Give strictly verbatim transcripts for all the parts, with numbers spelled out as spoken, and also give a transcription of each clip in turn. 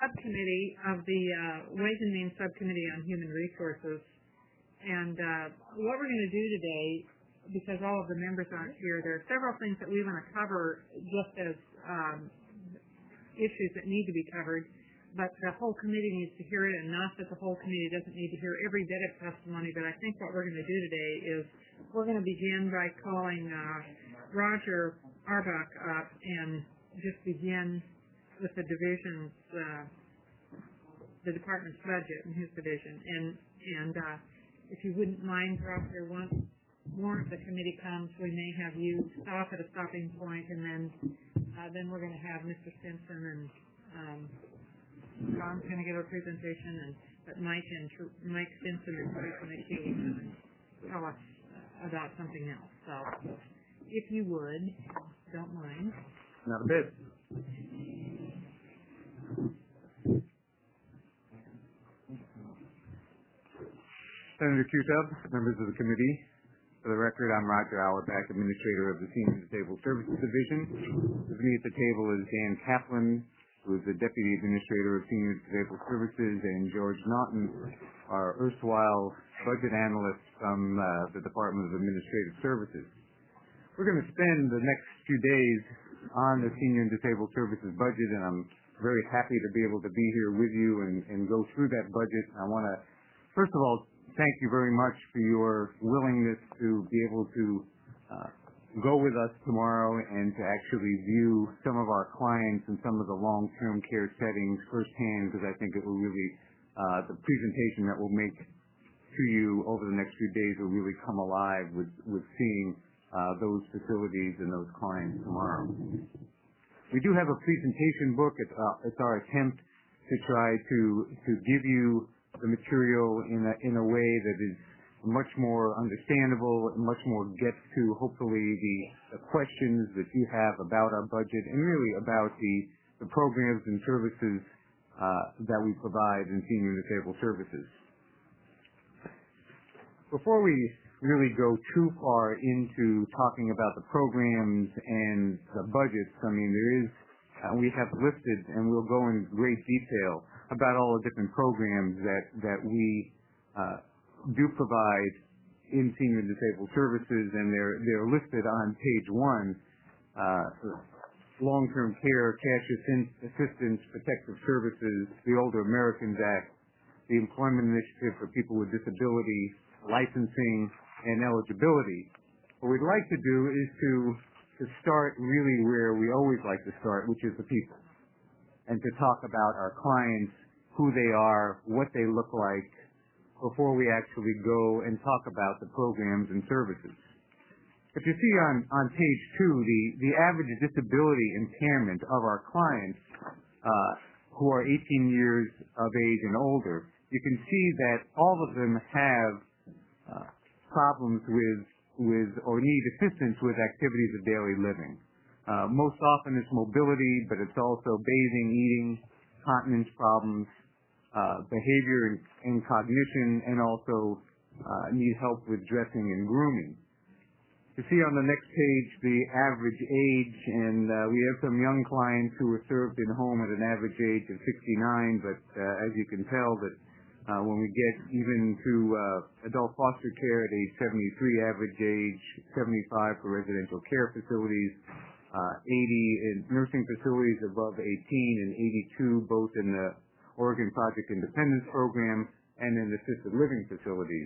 subcommittee of the uh, Ways and Means Subcommittee on Human Resources. And uh, what we're going to do today, because all of the members aren't here, there are several things that we want to cover just as um, issues that need to be covered, but the whole committee needs to hear it, and not that the whole committee doesn't need to hear every bit of testimony. But I think what we're going to do today is we're going to begin by calling uh, Roger Arbach up and just begin with the division's, uh, the department's budget and his division. And, and uh, if you wouldn't mind, Roger, once more of the committee comes, we may have you stop at a stopping point, and then uh, then we're going to have Mister Stinson and um, John's going to give a presentation, and but Mike and Mike Stinson and Teresa McKee will tell us about something else. So, if you would, don't mind. Not a bit. Senator Q-Tub, members of the committee. For the record, I'm Roger Auerbach, Administrator of the Senior Disabled Services Division. With me at the table is Dan Kaplan, who is the Deputy Administrator of Senior Disabled Services, and George Naughton, our erstwhile budget analyst from uh, the Department of Administrative Services. We're going to spend the next few days on the Senior and Disabled Services budget, and I'm very happy to be able to be here with you and, and go through that budget. I want to, first of all, thank you very much for your willingness to be able to uh, go with us tomorrow and to actually view some of our clients and some of the long-term care settings firsthand, because I think it will really, uh, the presentation that we'll make to you over the next few days will really come alive with, with seeing uh, those facilities and those clients tomorrow. We do have a presentation book. It's, uh, it's our attempt to try to, to give you the material in a, in a way that is much more understandable and much more gets to hopefully the, the questions that you have about our budget and really about the, the programs and services uh, that we provide in Senior and Disabled Services. Before we really go too far into talking about the programs and the budgets, I mean, there is, uh, we have listed, and we'll go in great detail about all the different programs that, that we uh, do provide in Senior and Disabled Services, and they're, they're listed on page one. Uh, long-term care, cash assistance, protective services, the Older Americans Act, the Employment Initiative for People with Disability, licensing, and eligibility. What we'd like to do is to, to start really where we always like to start, which is the people, and to talk about our clients, who they are, what they look like, before we actually go and talk about the programs and services. If you see on, on page two, the, the average disability impairment of our clients uh, who are eighteen years of age and older, you can see that all of them have uh, problems with, with or need assistance with activities of daily living. Uh, most often it's mobility, but it's also bathing, eating, continence problems, uh, behavior and, and cognition, and also uh, need help with dressing and grooming. You see on the next page the average age, and uh, we have some young clients who were served in home at an average age of sixty-nine, but uh, as you can tell that uh, when we get even to uh, adult foster care at age seventy-three average age, seventy-five for residential care facilities, uh, eighty in nursing facilities above eighteen, and eighty-two both in the Oregon Project Independence Program and in assisted living facilities.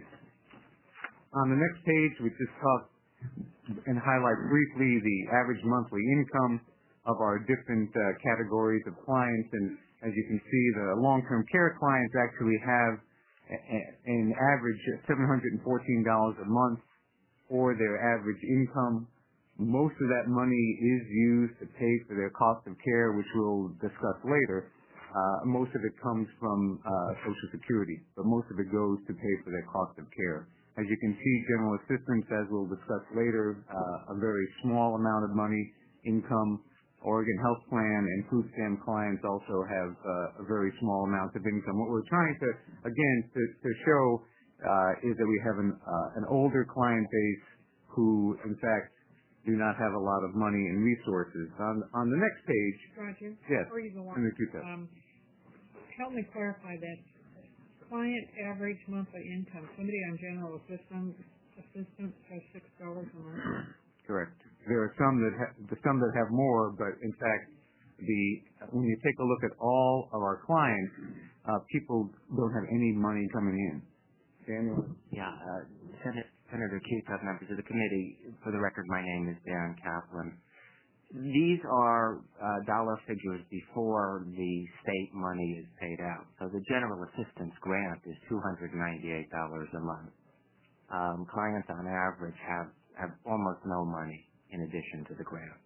On the next page, we just talk and highlight briefly the average monthly income of our different uh, categories of clients. And as you can see, the long-term care clients actually have a, a, an average of seven hundred fourteen dollars a month for their average income. Most of that money is used to pay for their cost of care, which we'll discuss later. Uh, most of it comes from uh, Social Security, but most of it goes to pay for their cost of care. As you can see, general assistance, as we'll discuss later, uh, a very small amount of money, income. Oregon Health Plan and food stamp clients also have uh, a very small amount of income. What we're trying to, again, to, to show uh, is that we have an, uh, an older client base who, in fact, do not have a lot of money and resources. On, on the next page, Roger, yes, before you go on, um, help me clarify that. Client average monthly income. Somebody on general assistance assistance has six dollars a month. Correct. There are some that ha- some that have more, but in fact, the when you take a look at all of our clients, uh, people don't have any money coming in. Daniel? Yeah, uh, Senate, Senator Keith, members of the committee. For the record, my name is Dan Kaplan. These are uh, dollar figures before the state money is paid out. So the general assistance grant is two hundred ninety-eight dollars a month. Um, clients on average have, have almost no money in addition to the grant.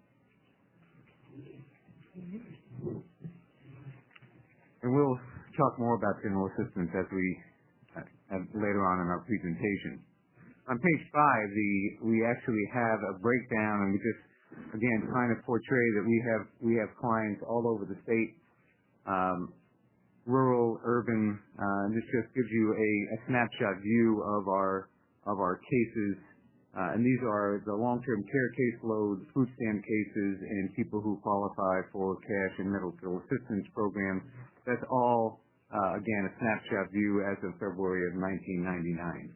And we'll talk more about general assistance as we uh, have later on in our presentation. On page five, the we actually have a breakdown, and we just again trying to portray that we have we have clients all over the state, um, rural, urban. Uh, and this just gives you a, a snapshot view of our of our cases, uh, and these are the long-term care caseloads, food stamp cases, and people who qualify for cash and medical assistance programs. That's all uh, again a snapshot view as of February of nineteen ninety-nine.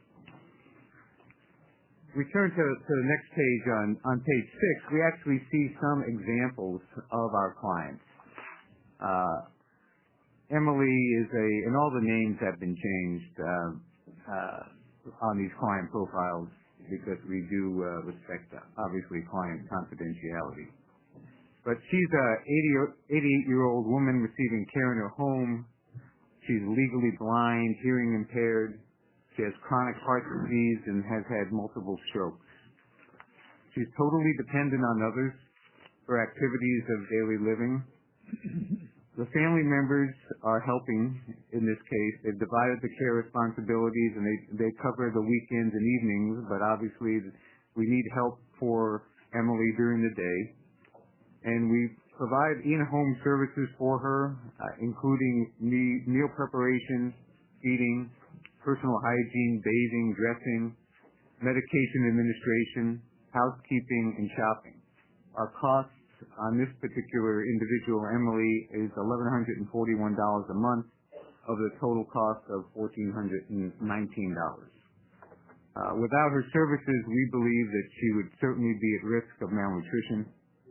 We turn to, to the next page on, on page six. We actually see some examples of our clients. Uh, Emily is a, and all the names have been changed uh, uh, on these client profiles because we do uh, respect, uh, obviously, client confidentiality. But she's a eighty-eight-year-old woman receiving care in her home. She's legally blind, hearing impaired. She has chronic heart disease and has had multiple strokes. She's totally dependent on others for activities of daily living. The family members are helping in this case. They've divided the care responsibilities and they, they cover the weekends and evenings, but obviously we need help for Emily during the day. And we provide in-home services for her, uh, including me- meal preparation, feeding, personal hygiene, bathing, dressing, medication administration, housekeeping, and shopping. Our costs on this particular individual, Emily, is one thousand one hundred forty-one dollars a month of the total cost of one thousand four hundred nineteen dollars. Uh, without her services, we believe that she would certainly be at risk of malnutrition,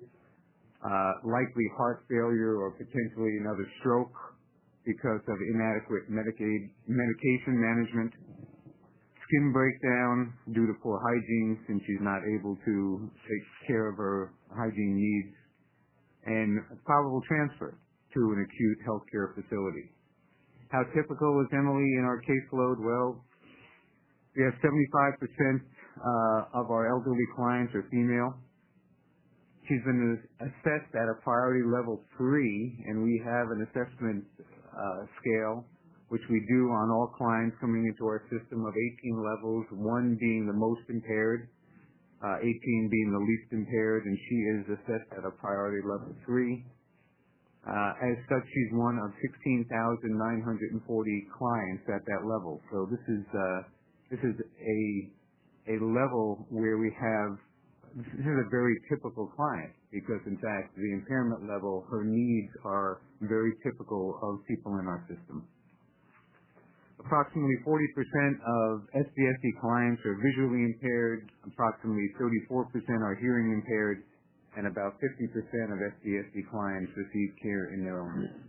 uh, likely heart failure, or potentially another stroke because of inadequate Medicaid, medication management, skin breakdown due to poor hygiene since she's not able to take care of her hygiene needs, and probable transfer to an acute healthcare facility. How typical is Emily in our caseload? Well, we have seventy-five percent uh, of our elderly clients are female. She's been assessed at a priority level three, and we have an assessment uh, scale, which we do on all clients coming into our system of eighteen levels, one being the most impaired, uh, eighteen being the least impaired, and she is assessed at a priority level three. Uh, as such, she's one of sixteen thousand nine hundred forty clients at that level. So this is uh, this is a a level where we have this is a very typical client because, in fact, the impairment level, her needs are very typical of people in our system. Approximately forty percent of S B S D clients are visually impaired, approximately thirty-four percent are hearing impaired, and about fifty percent of S B S D clients receive care in their own home.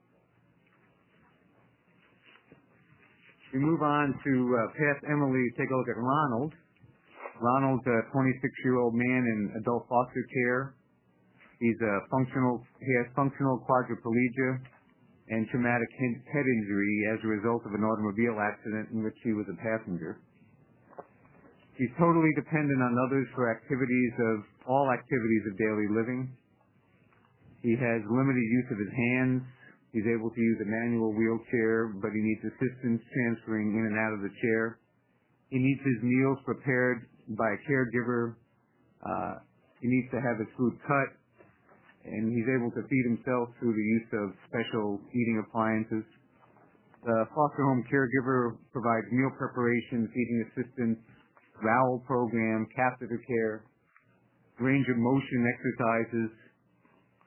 We move on to uh, past Emily, take a look at Ronald. Ronald's a twenty-six-year-old man in adult foster care. He's a functional, he has functional quadriplegia and traumatic head injury as a result of an automobile accident in which he was a passenger. He's totally dependent on others for activities of, all activities of daily living. He has limited use of his hands. He's able to use a manual wheelchair, but he needs assistance transferring in and out of the chair. He needs his meals prepared by a caregiver. Uh, he needs to have his food cut, and he's able to feed himself through the use of special eating appliances. The foster home caregiver provides meal preparation, feeding assistance, bowel program, catheter care, range of motion exercises.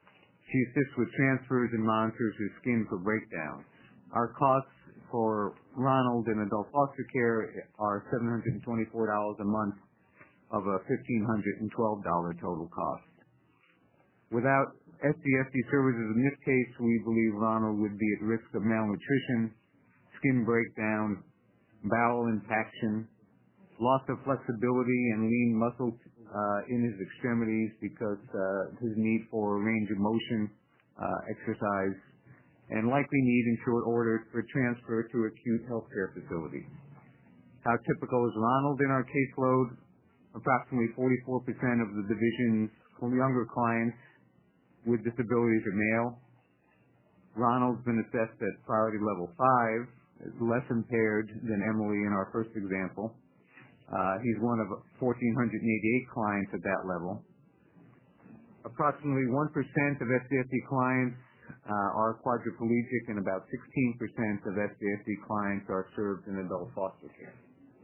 She assists with transfers and monitors her skin for breakdowns. Our costs for Ronald in adult foster care are seven hundred twenty-four dollars a month of a one thousand five hundred twelve dollars total cost. Without S D F D services in this case, we believe Ronald would be at risk of malnutrition, skin breakdown, bowel impaction, loss of flexibility and lean muscle uh, in his extremities because uh, his need for range of motion uh, exercise, and likely need in short order for transfer to acute healthcare facility. How typical is Ronald in our caseload? Approximately forty-four percent of the division's younger clients with disabilities are male. Ronald's been assessed at priority level five, less impaired than Emily in our first example. Uh, he's one of one thousand four hundred eighty-eight clients at that level. Approximately one percent of S D F D clients uh, are quadriplegic, and about sixteen percent of S D F D clients are served in adult foster care.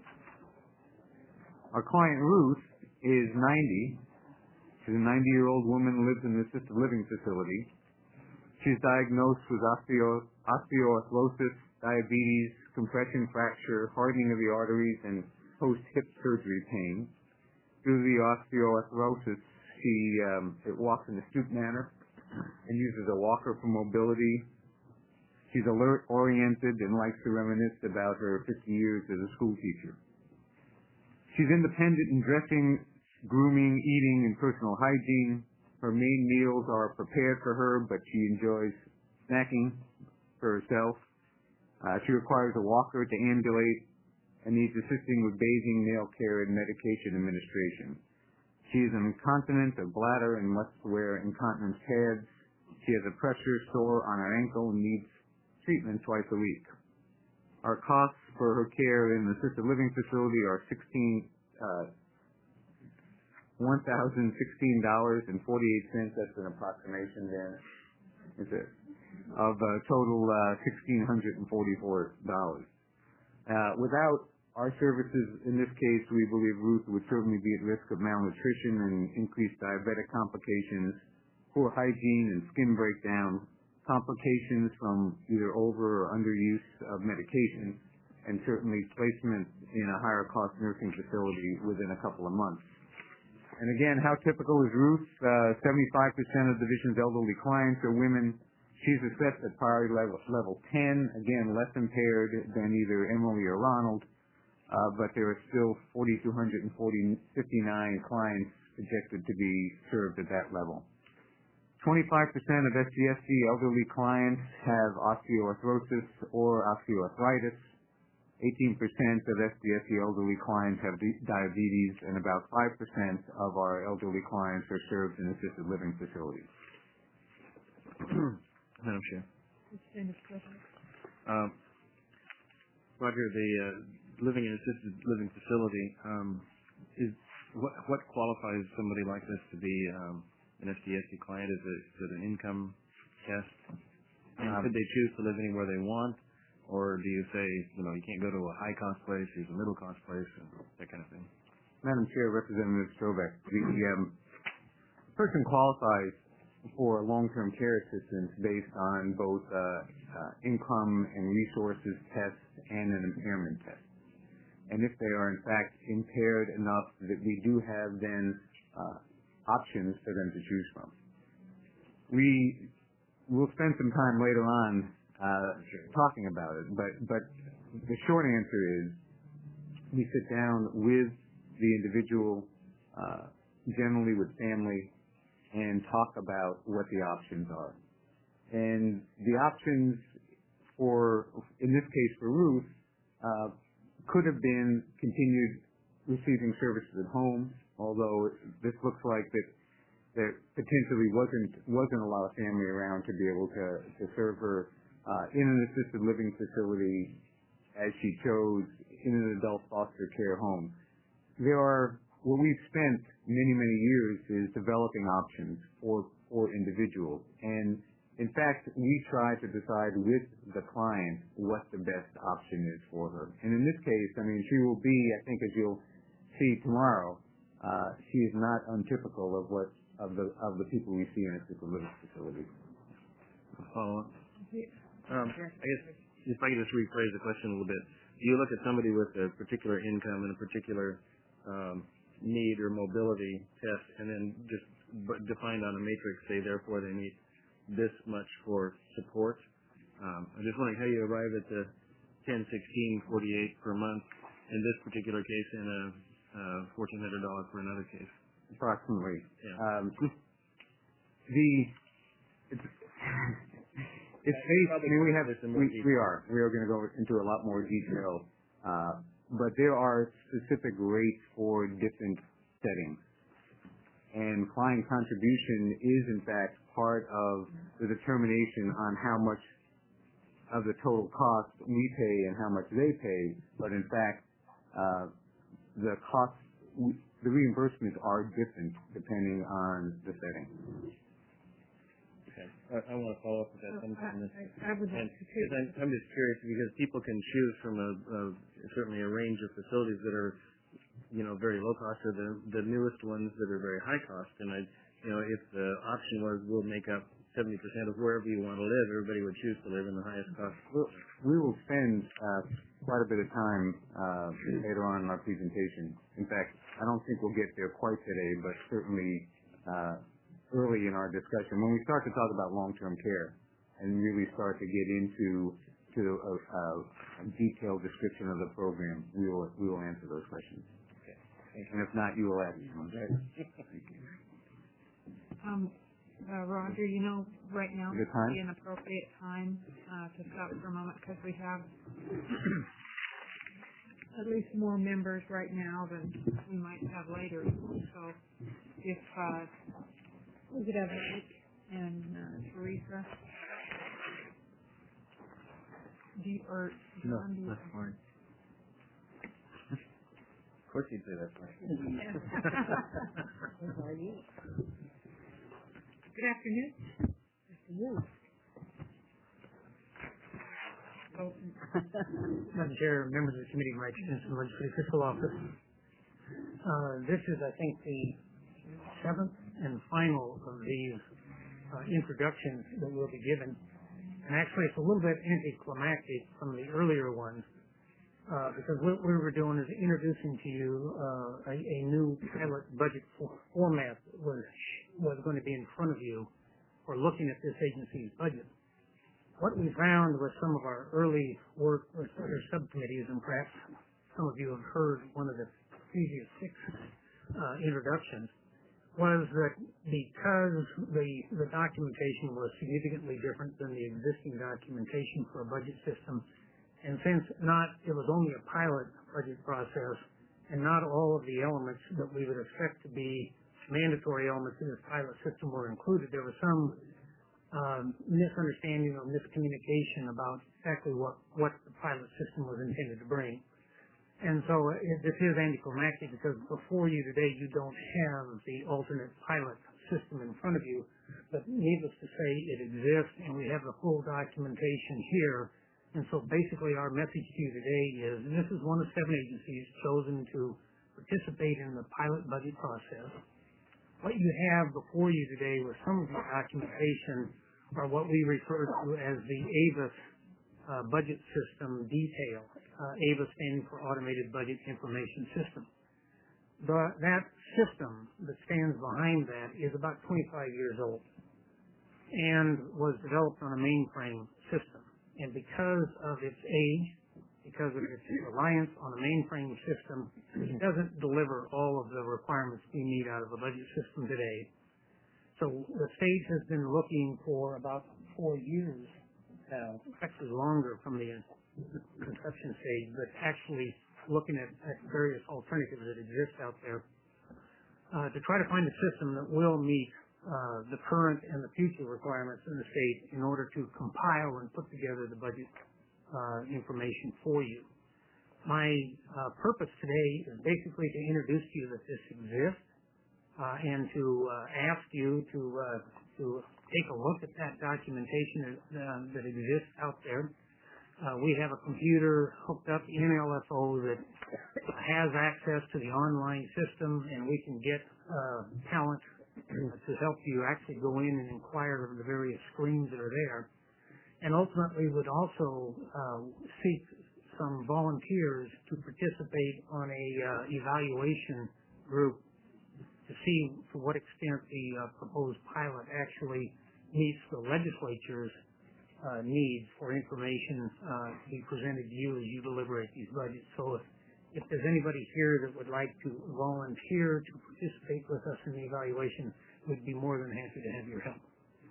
Our client Ruth is ninety. She's a ninety-year-old woman who lives in an assisted living facility. She's diagnosed with osteo- osteoarthrosis, diabetes, compression fracture, hardening of the arteries, and post-hip surgery pain. Due to the osteoarthrosis, she um, it walks in a stoop manner and uses a walker for mobility. She's alert-oriented and likes to reminisce about her fifty years as a school teacher. She's independent in dressing, grooming, eating, and personal hygiene. Her main meals are prepared for her, but she enjoys snacking for herself. Uh, she requires a walker to ambulate and needs assisting with bathing, nail care, and medication administration. She is an incontinent of bladder and must wear incontinence pads. She has a pressure sore on her ankle and needs treatment twice a week. Our costs for her care in the assisted living facility are sixteen, uh, one thousand sixteen dollars and forty-eight cents. That's an approximation, Dan. Is it? Of a total uh, one thousand six hundred forty-four dollars. Uh, without our services, in this case, we believe Ruth would certainly be at risk of malnutrition and increased diabetic complications, poor hygiene and skin breakdown, complications from either over or underuse of medication, and certainly placement in a higher cost nursing facility within a couple of months. And again, how typical is Ruth? Uh, seventy-five percent of the division's elderly clients are women. She's assessed at priority level, level ten, again, less impaired than either Emily or Ronald, uh, but there are still four thousand two hundred fifty-nine clients projected to be served at that level. twenty-five percent of S D F D elderly clients have osteoarthrosis or osteoarthritis. eighteen percent of S D F D elderly clients have di- diabetes, and about five percent of our elderly clients are served in assisted living facilities. Madam Chair. Um, Roger, the uh, living in assisted living facility, um, is what, what qualifies somebody like this to be um, an S D F D client? Is it, is it an income test? And um, could they choose to live anywhere they want? Or do you say, you know, you can't go to a high-cost place, there's a middle-cost place, and that kind of thing? Madam Chair, Representative Strobeck, the um, person qualifies for long-term care assistance based on both uh, uh, income and resources test and an impairment test. And if they are, in fact, impaired enough that we do have then uh, options for them to choose from. We will spend some time later on uh, talking about it, but, but the short answer is we sit down with the individual, uh, generally with family, and talk about what the options are. And the options for, in this case for Ruth, uh, could have been continued receiving services at home, although this looks like that there potentially wasn't wasn't a lot of family around to be able to, to serve her uh, in an assisted living facility as she chose in an adult foster care home. There are, what we've spent many, many years is developing options for, for individuals. And in fact, we try to decide with the client what the best option is for her. And in this case, I mean, she will be, I think as you'll see tomorrow, uh, she is not untypical of what of the of the people we see in assisted living facilities. Follow up. Um, I guess if I could just rephrase the question a little bit. Do you look at somebody with a particular income and a particular um, need or mobility test, and then just b- defined on a matrix, say therefore they need this much for support? Um, I'm just wondering how you arrive at the ten, sixteen, forty-eight per month in this particular case, and a uh, fourteen hundred dollars for another case. Approximately. Yeah. Um, the it's, it's based. I mean, we have we, we are we are going to go into a lot more detail, uh, but there are specific rates for different settings, and client contribution is in fact part of the determination on how much of the total cost we pay and how much they pay. But in fact, uh, the costs, the reimbursements are different depending on the setting. Okay. I, I want to follow up with that. Oh, sometime. I, I would like And to too. I'm, I'm just curious because people can choose from a, a certainly a range of facilities that are, you know, very low cost, or the the newest ones that are very high cost. And I, you know, if the option was we'll make up seventy percent of wherever you want to live, everybody would choose to live in the highest cost. We'll, we will spend uh, quite a bit of time uh, later on in our presentation. In fact, I don't think we'll get there quite today, but certainly uh, early in our discussion, when we start to talk about long-term care and really start to get into to a, a, a detailed description of the program, we will we will answer those questions. Okay. And if not, you will ask them. Um, uh, Roger, you know, right now Good would time? be an appropriate time uh, to stop for a moment because we have at least more members right now than we might have later. So if uh, we could have Mike and uh, Teresa. Do you, or No, John, do you- that's fine. Of course you'd say that's fine. Good afternoon. Afternoon. Oh, Madam Chair, members of the committee, Mike Stinson, Legislative Fiscal Office. Uh, this is, I think, the seventh and final of these uh, introductions that will be given. And actually, it's a little bit anticlimactic from the earlier ones, uh, because what we were doing is introducing to you uh, a, a new pilot budget for, format that was, was going to be in front of you for looking at this agency's budget. What we found with some of our early work with other subcommittees, and perhaps some of you have heard one of the previous six uh, introductions, was that because the, the documentation was significantly different than the existing documentation for a budget system, and since not, it was only a pilot budget process, and not all of the elements that we would expect to be mandatory elements in this pilot system were included, there was some um, misunderstanding or miscommunication about exactly what, what the pilot system was intended to bring. And so it, this is anticlimactic because before you today, you don't have the alternate pilot system in front of you. But needless to say, it exists, and we have the full documentation here. And so basically our message to you today is this is one of seven agencies chosen to participate in the pilot budget process. What you have before you today with some of the documentation are what we refer to as the ABUS uh, budget system detail. Uh, ABUS standing for Automated Budget Information System. The, that system that stands behind that is about twenty-five years old and was developed on a mainframe system. And because of its age, because of its reliance on a mainframe system, it doesn't deliver all of the requirements we need out of a budget system today. So the state has been looking for about four years now, actually longer from the conception stage, but actually looking at, at various alternatives that exist out there uh, to try to find a system that will meet uh, the current and the future requirements in the state in order to compile and put together the budget uh, information for you. My uh, purpose today is basically to introduce to you that this exists uh, and to uh, ask you to uh, to take a look at that documentation that, uh, that exists out there. Uh, we have a computer hooked up in L F O that has access to the online system, and we can get uh, talent to help you actually go in and inquire of the various screens that are there. And ultimately would also uh, seek some volunteers to participate on a uh, evaluation group to see to what extent the uh, proposed pilot actually meets the legislature's uh, needs for information uh, to be presented to you as you deliberate these budgets. So if, if there's anybody here that would like to volunteer to participate with us in the evaluation, we'd be more than happy to have your help.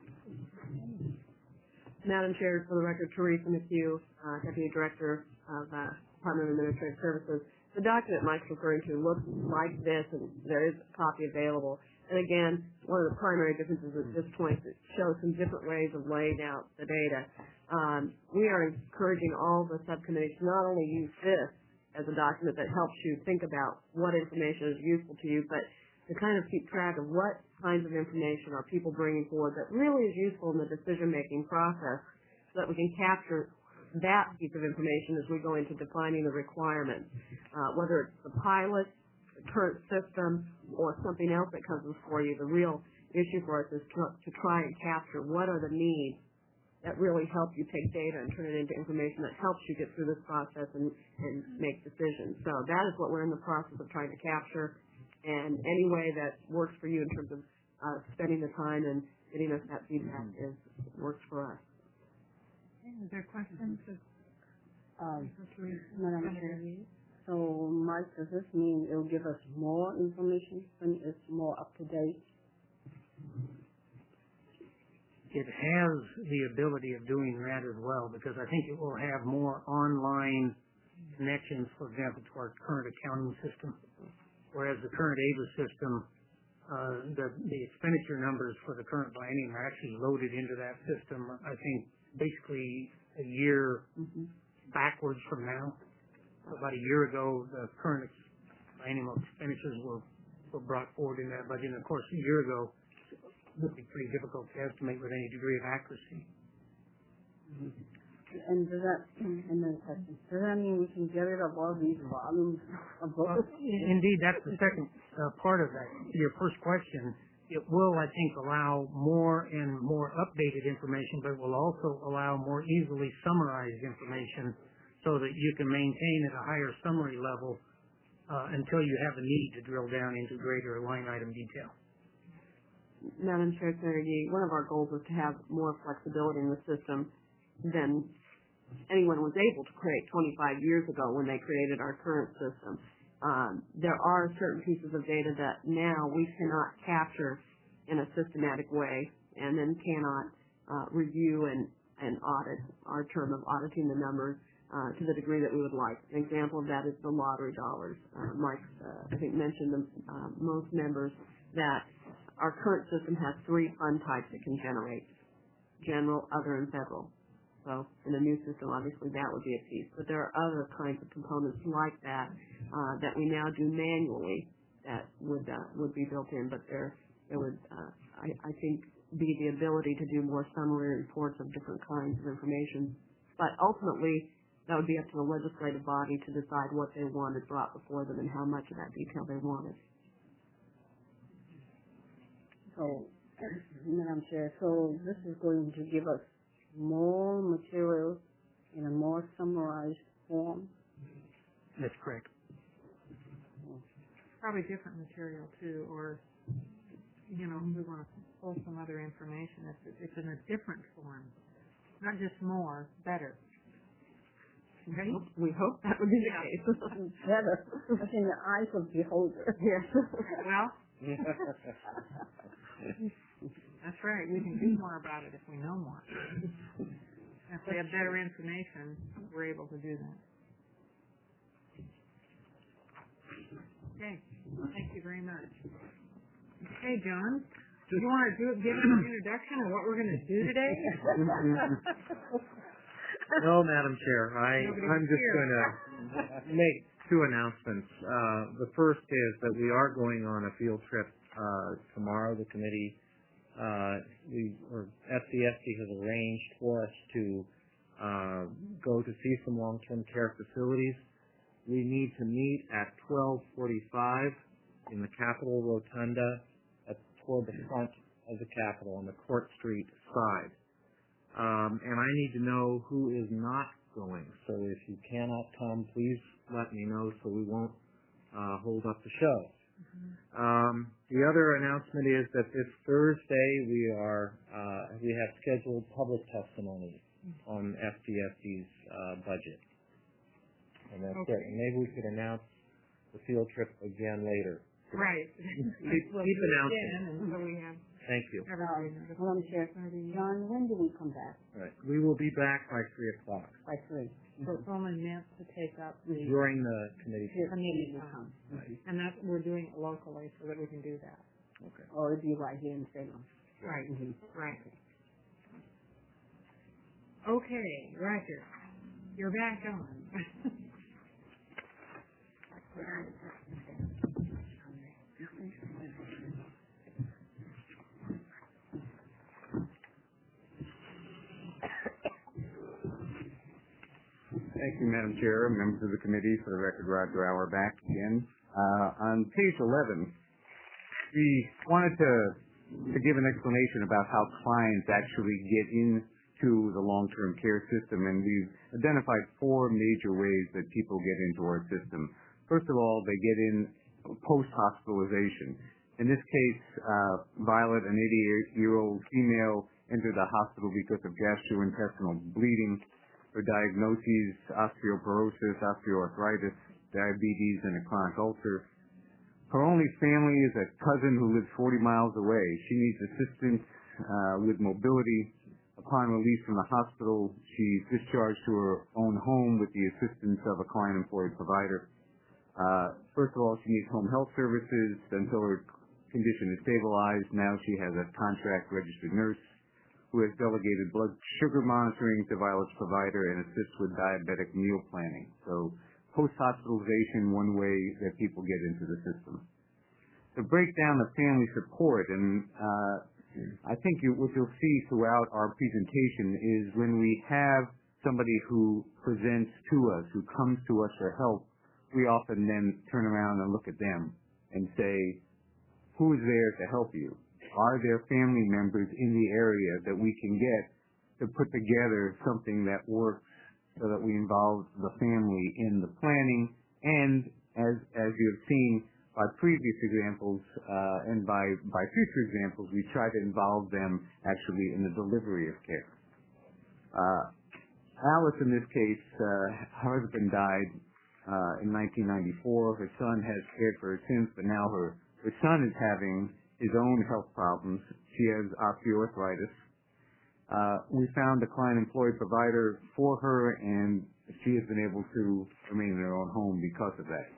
Madam Chair, for the record, Teresa McHugh, uh, Deputy Director of uh, Department of Administrative Services. The document Mike's referring to looks like this, and there is a copy available. And again, one of the primary differences at this point is it shows some different ways of laying out the data. Um, we are encouraging all the subcommittees to not only use this as a document that helps you think about what information is useful to you, but to kind of keep track of what kinds of information are people bringing forward that really is useful in the decision-making process so that we can capture that piece of information as we go into defining the requirements, uh, whether it's the pilot, the current system, or something else that comes before you. The real issue for us is to, to try and capture what are the needs that really help you take data and turn it into information that helps you get through this process and, and make decisions. So that is what we're in the process of trying to capture. And any way that works for you in terms of uh, spending the time and getting us that feedback is works for us. Is there questions? Um, Madam Chair, so Mike, does this mean it will give us more information when it's more up to date? It has the ability of doing that as well, because I think it will have more online connections, for example, to our current accounting system. Whereas the current A V A system, uh, the, the expenditure numbers for the current biennium are actually loaded into that system, I think, basically a year mm-hmm. backwards from now. About a year ago, the current biennial expenditures were, were brought forward in that budget. And, of course, a year ago, it would be pretty difficult to estimate with any degree of accuracy. Mm-hmm. And does that, and then question, does that mean we can get rid of all these volumes of books? Well, indeed, that's the second uh, part of that. Your first question, it will, I think, allow more and more updated information, but it will also allow more easily summarized information so that you can maintain at a higher summary level uh, until you have a need to drill down into greater line item detail. Madam Chair, Senator Yee, one of our goals is to have more flexibility in the system than anyone was able to create twenty-five years ago when they created our current system. Um, there are certain pieces of data that now we cannot capture in a systematic way and then cannot uh, review and, and audit, our term of auditing the numbers uh, to the degree that we would like. An example of that is the lottery dollars. Uh, Mike, uh, I think, mentioned the, uh, most members that our current system has three fund types it can generate: general, other, and federal. So in the new system, obviously, that would be a piece. But there are other kinds of components like that uh, that we now do manually that would uh, would be built in. But there, there would, uh, I, I think, be the ability to do more summary reports of different kinds of information. But ultimately, that would be up to the legislative body to decide what they wanted brought before them and how much of that detail they wanted. So, Madam Chair, so this is going to give us more material in a more summarized form? That's correct. Probably different material too, or you know, we want to pull some other information. It's, it's in a different form, not just more, better. Okay? We hope that would be the case. Better. It's in the eyes of the beholder. Yes. Well, that's right. We can do more about it if we know more. If we have better information, we're able to do that. Okay. Thank you very much. Okay, John. Do you want to do give us an introduction of what we're going to do today? No, Madam Chair. I, Nobody's I'm just here. going to make two announcements. Uh, the first is that we are going on a field trip uh, tomorrow. The committee, uh, we, or S C S C has arranged for us to uh, go to see some long-term care facilities. We need to meet at twelve forty-five in the Capitol Rotunda. At toward the front of the Capitol on the Court Street side. Um, and I need to know who is not going. So if you cannot come, please let me know so we won't uh, hold up the show. Mm-hmm. Um, the other announcement is that this Thursday we are uh, we have scheduled public testimony mm-hmm. on F D S C's uh, budget, and that's okay. it. And maybe we could announce the field trip again later. Right. keep, we'll keep announcing. And so we have Thank you. Madam Chair, John, when do we come back? Right. We will be back by three o'clock. By three. So it's only meant to take up the during the committee committee time, right. And that's we're doing it locally so that we can do that. Okay. Or it'd be right here in Salem. Right. Mm-hmm. Right. Okay, Roger, you're back on. Thank you, Madam Chair, members of the committee. For the record, Roger Auer back again. Uh, on page eleven, we wanted to, to give an explanation about how clients actually get into the long-term care system, and we've identified four major ways that people get into our system. First of all, they get in post-hospitalization. In this case, uh, Violet, an eighty-eight-year-old female, entered the hospital because of gastrointestinal bleeding. Her diagnoses: osteoporosis, osteoarthritis, diabetes, and a chronic ulcer. Her only family is a cousin who lives forty miles away. She needs assistance uh, with mobility. Upon release from the hospital, she's discharged to her own home with the assistance of a client-employed provider. Uh, first of all, she needs home health services until her condition is stabilized. Now she has a contract-registered nurse who has delegated blood sugar monitoring to Violet's provider and assists with diabetic meal planning. So post-hospitalization, one way that people get into the system. To break down the family support, and uh, I think you, what you'll see throughout our presentation is when we have somebody who presents to us, who comes to us for help, we often then turn around and look at them and say, who is there to help you? Are there family members in the area that we can get to put together something that works so that we involve the family in the planning? And as as you have seen by previous examples uh, and by, by future examples, we try to involve them actually in the delivery of care. Uh, Alice, in this case, uh, her husband died uh, in nineteen ninety-four. Her son has cared for her since, but now her, her son is having his own health problems. She has osteoarthritis. Uh, we found a client-employed provider for her, and she has been able to remain in her own home because of that.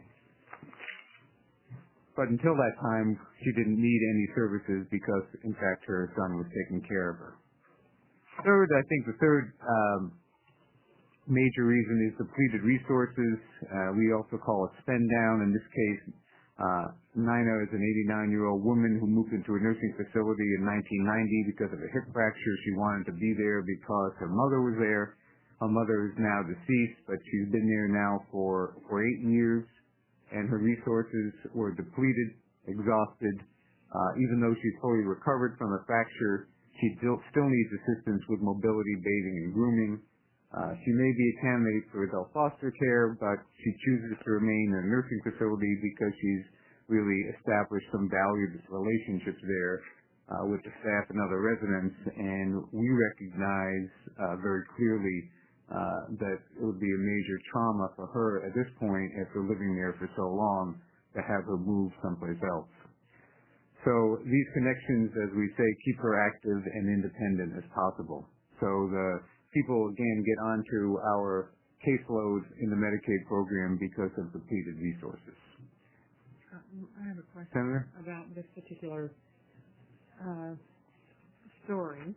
But until that time, she didn't need any services because, in fact, her son was taking care of her. Third, I think the third um, major reason is depleted resources. Uh, we also call it spend down. In this case, Uh, Nina is an eighty-nine-year-old woman who moved into a nursing facility in nineteen ninety because of a hip fracture. She wanted to be there because her mother was there. Her mother is now deceased, but she's been there now for, for eight years, and her resources were depleted, exhausted. Uh, even though she's fully recovered from the fracture, she still, still needs assistance with mobility, bathing, and grooming. Uh, she may be a candidate for adult foster care, but she chooses to remain in a nursing facility because she's really established some valued relationships there uh, with the staff and other residents, and we recognize uh, very clearly uh, that it would be a major trauma for her at this point, after living there for so long, to have her move someplace else. So these connections, as we say, keep her active and independent as possible. So the people, again, get onto our caseload in the Medicaid program because of depleted resources. Uh, I have a question Senator? about this particular uh, story.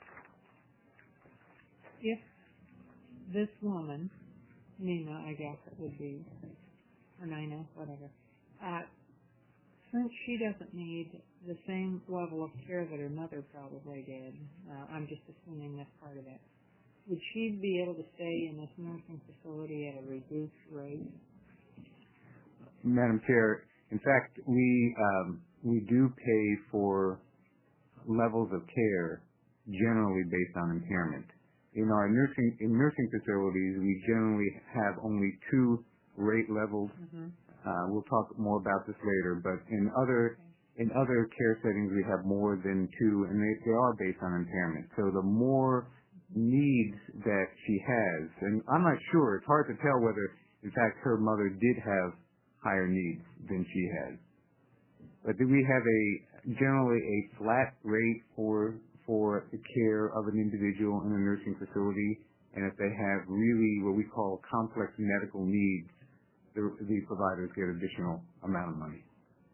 If this woman, Nina, I guess it would be, or Nina, whatever, uh, since she doesn't need the same level of care that her mother probably did, uh, I'm just assuming that's part of it, would she be able to stay in this nursing facility at a reduced rate? Madam Chair, in fact, we um, we do pay for levels of care generally based on impairment. In our nursing in nursing facilities, we generally have only two rate levels. Mm-hmm. Uh, we'll talk more about this later, but in other in other care settings, we have more than two, and they, they are based on impairment. So the more needs that she has, and I'm not sure, it's hard to tell whether, in fact, her mother did have higher needs than she has. But do we have a generally a flat rate for for the care of an individual in a nursing facility, and if they have really what we call complex medical needs, the, the providers get additional amount of money.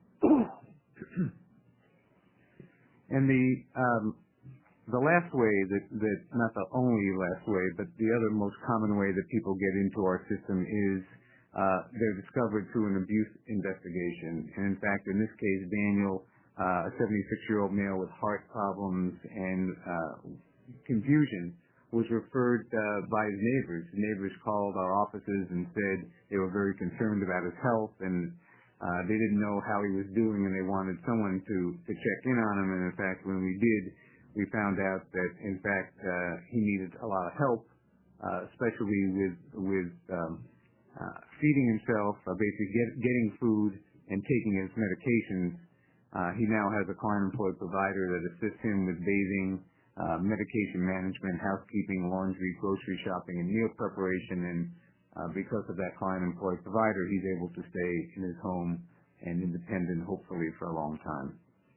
And the um, the last way that, that not the only last way, but the other most common way that people get into our system is uh, they're discovered through an abuse investigation. And in fact, in this case, Daniel, uh, a seventy-six-year-old male with heart problems and uh, confusion, was referred uh, by his neighbors. The neighbors called our offices and said they were very concerned about his health, and uh, they didn't know how he was doing, and they wanted someone to, to check in on him. And in fact, when we did, we found out that, in fact, uh, he needed a lot of help, uh, especially with with um, uh, feeding himself, uh, basically get, getting food and taking his medications. Uh, he now has a client-employed provider that assists him with bathing, uh, medication management, housekeeping, laundry, grocery shopping, and meal preparation. And uh, because of that client-employed provider, he's able to stay in his home and independent, hopefully, for a long time.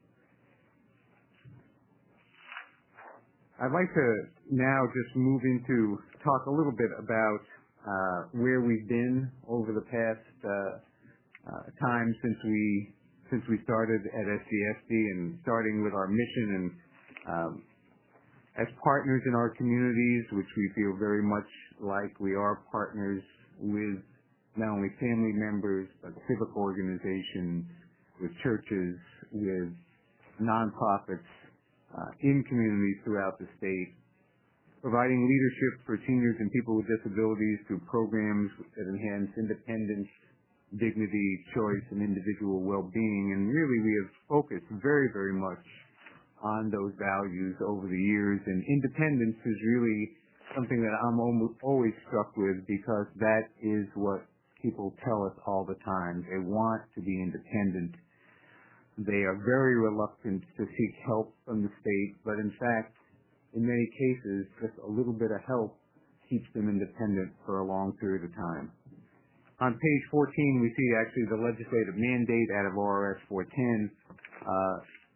I'd like to now just move into talk a little bit about uh, where we've been over the past uh, uh, time since we since we started at S C S D, and starting with our mission and um, as partners in our communities, which we feel very much like we are partners with not only family members but civic organizations, with churches, with nonprofits, Uh, in communities throughout the state, providing leadership for seniors and people with disabilities through programs that enhance independence, dignity, choice, and individual well-being. And really, we have focused very, very much on those values over the years. And independence is really something that I'm almost always struck with, because that is what people tell us all the time. They want to be independent. They are very reluctant to seek help from the state, but in fact, in many cases, just a little bit of help keeps them independent for a long period of time. On page fourteen, we see actually the legislative mandate out of O R S four ten uh,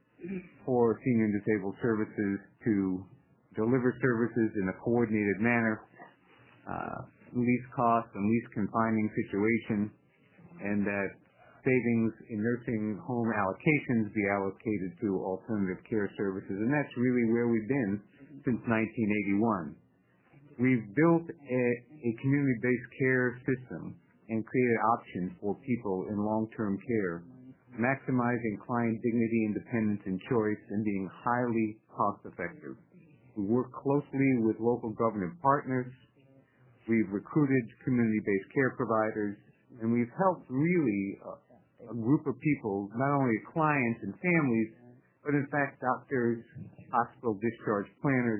for senior and disabled services to deliver services in a coordinated manner, uh, least cost and least confining situation, and that savings in nursing home allocations be allocated to alternative care services. And that's really where we've been since nineteen eighty-one. We've built a, a community-based care system and created options for people in long-term care, maximizing client dignity, independence, and choice, and being highly cost-effective. We work closely with local government partners. We've recruited community-based care providers, and we've helped really uh, a group of people, not only clients and families, but in fact doctors, hospital discharge planners,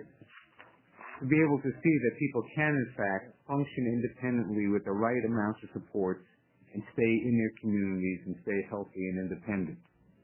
to be able to see that people can in fact function independently with the right amounts of support and stay in their communities and stay healthy and independent.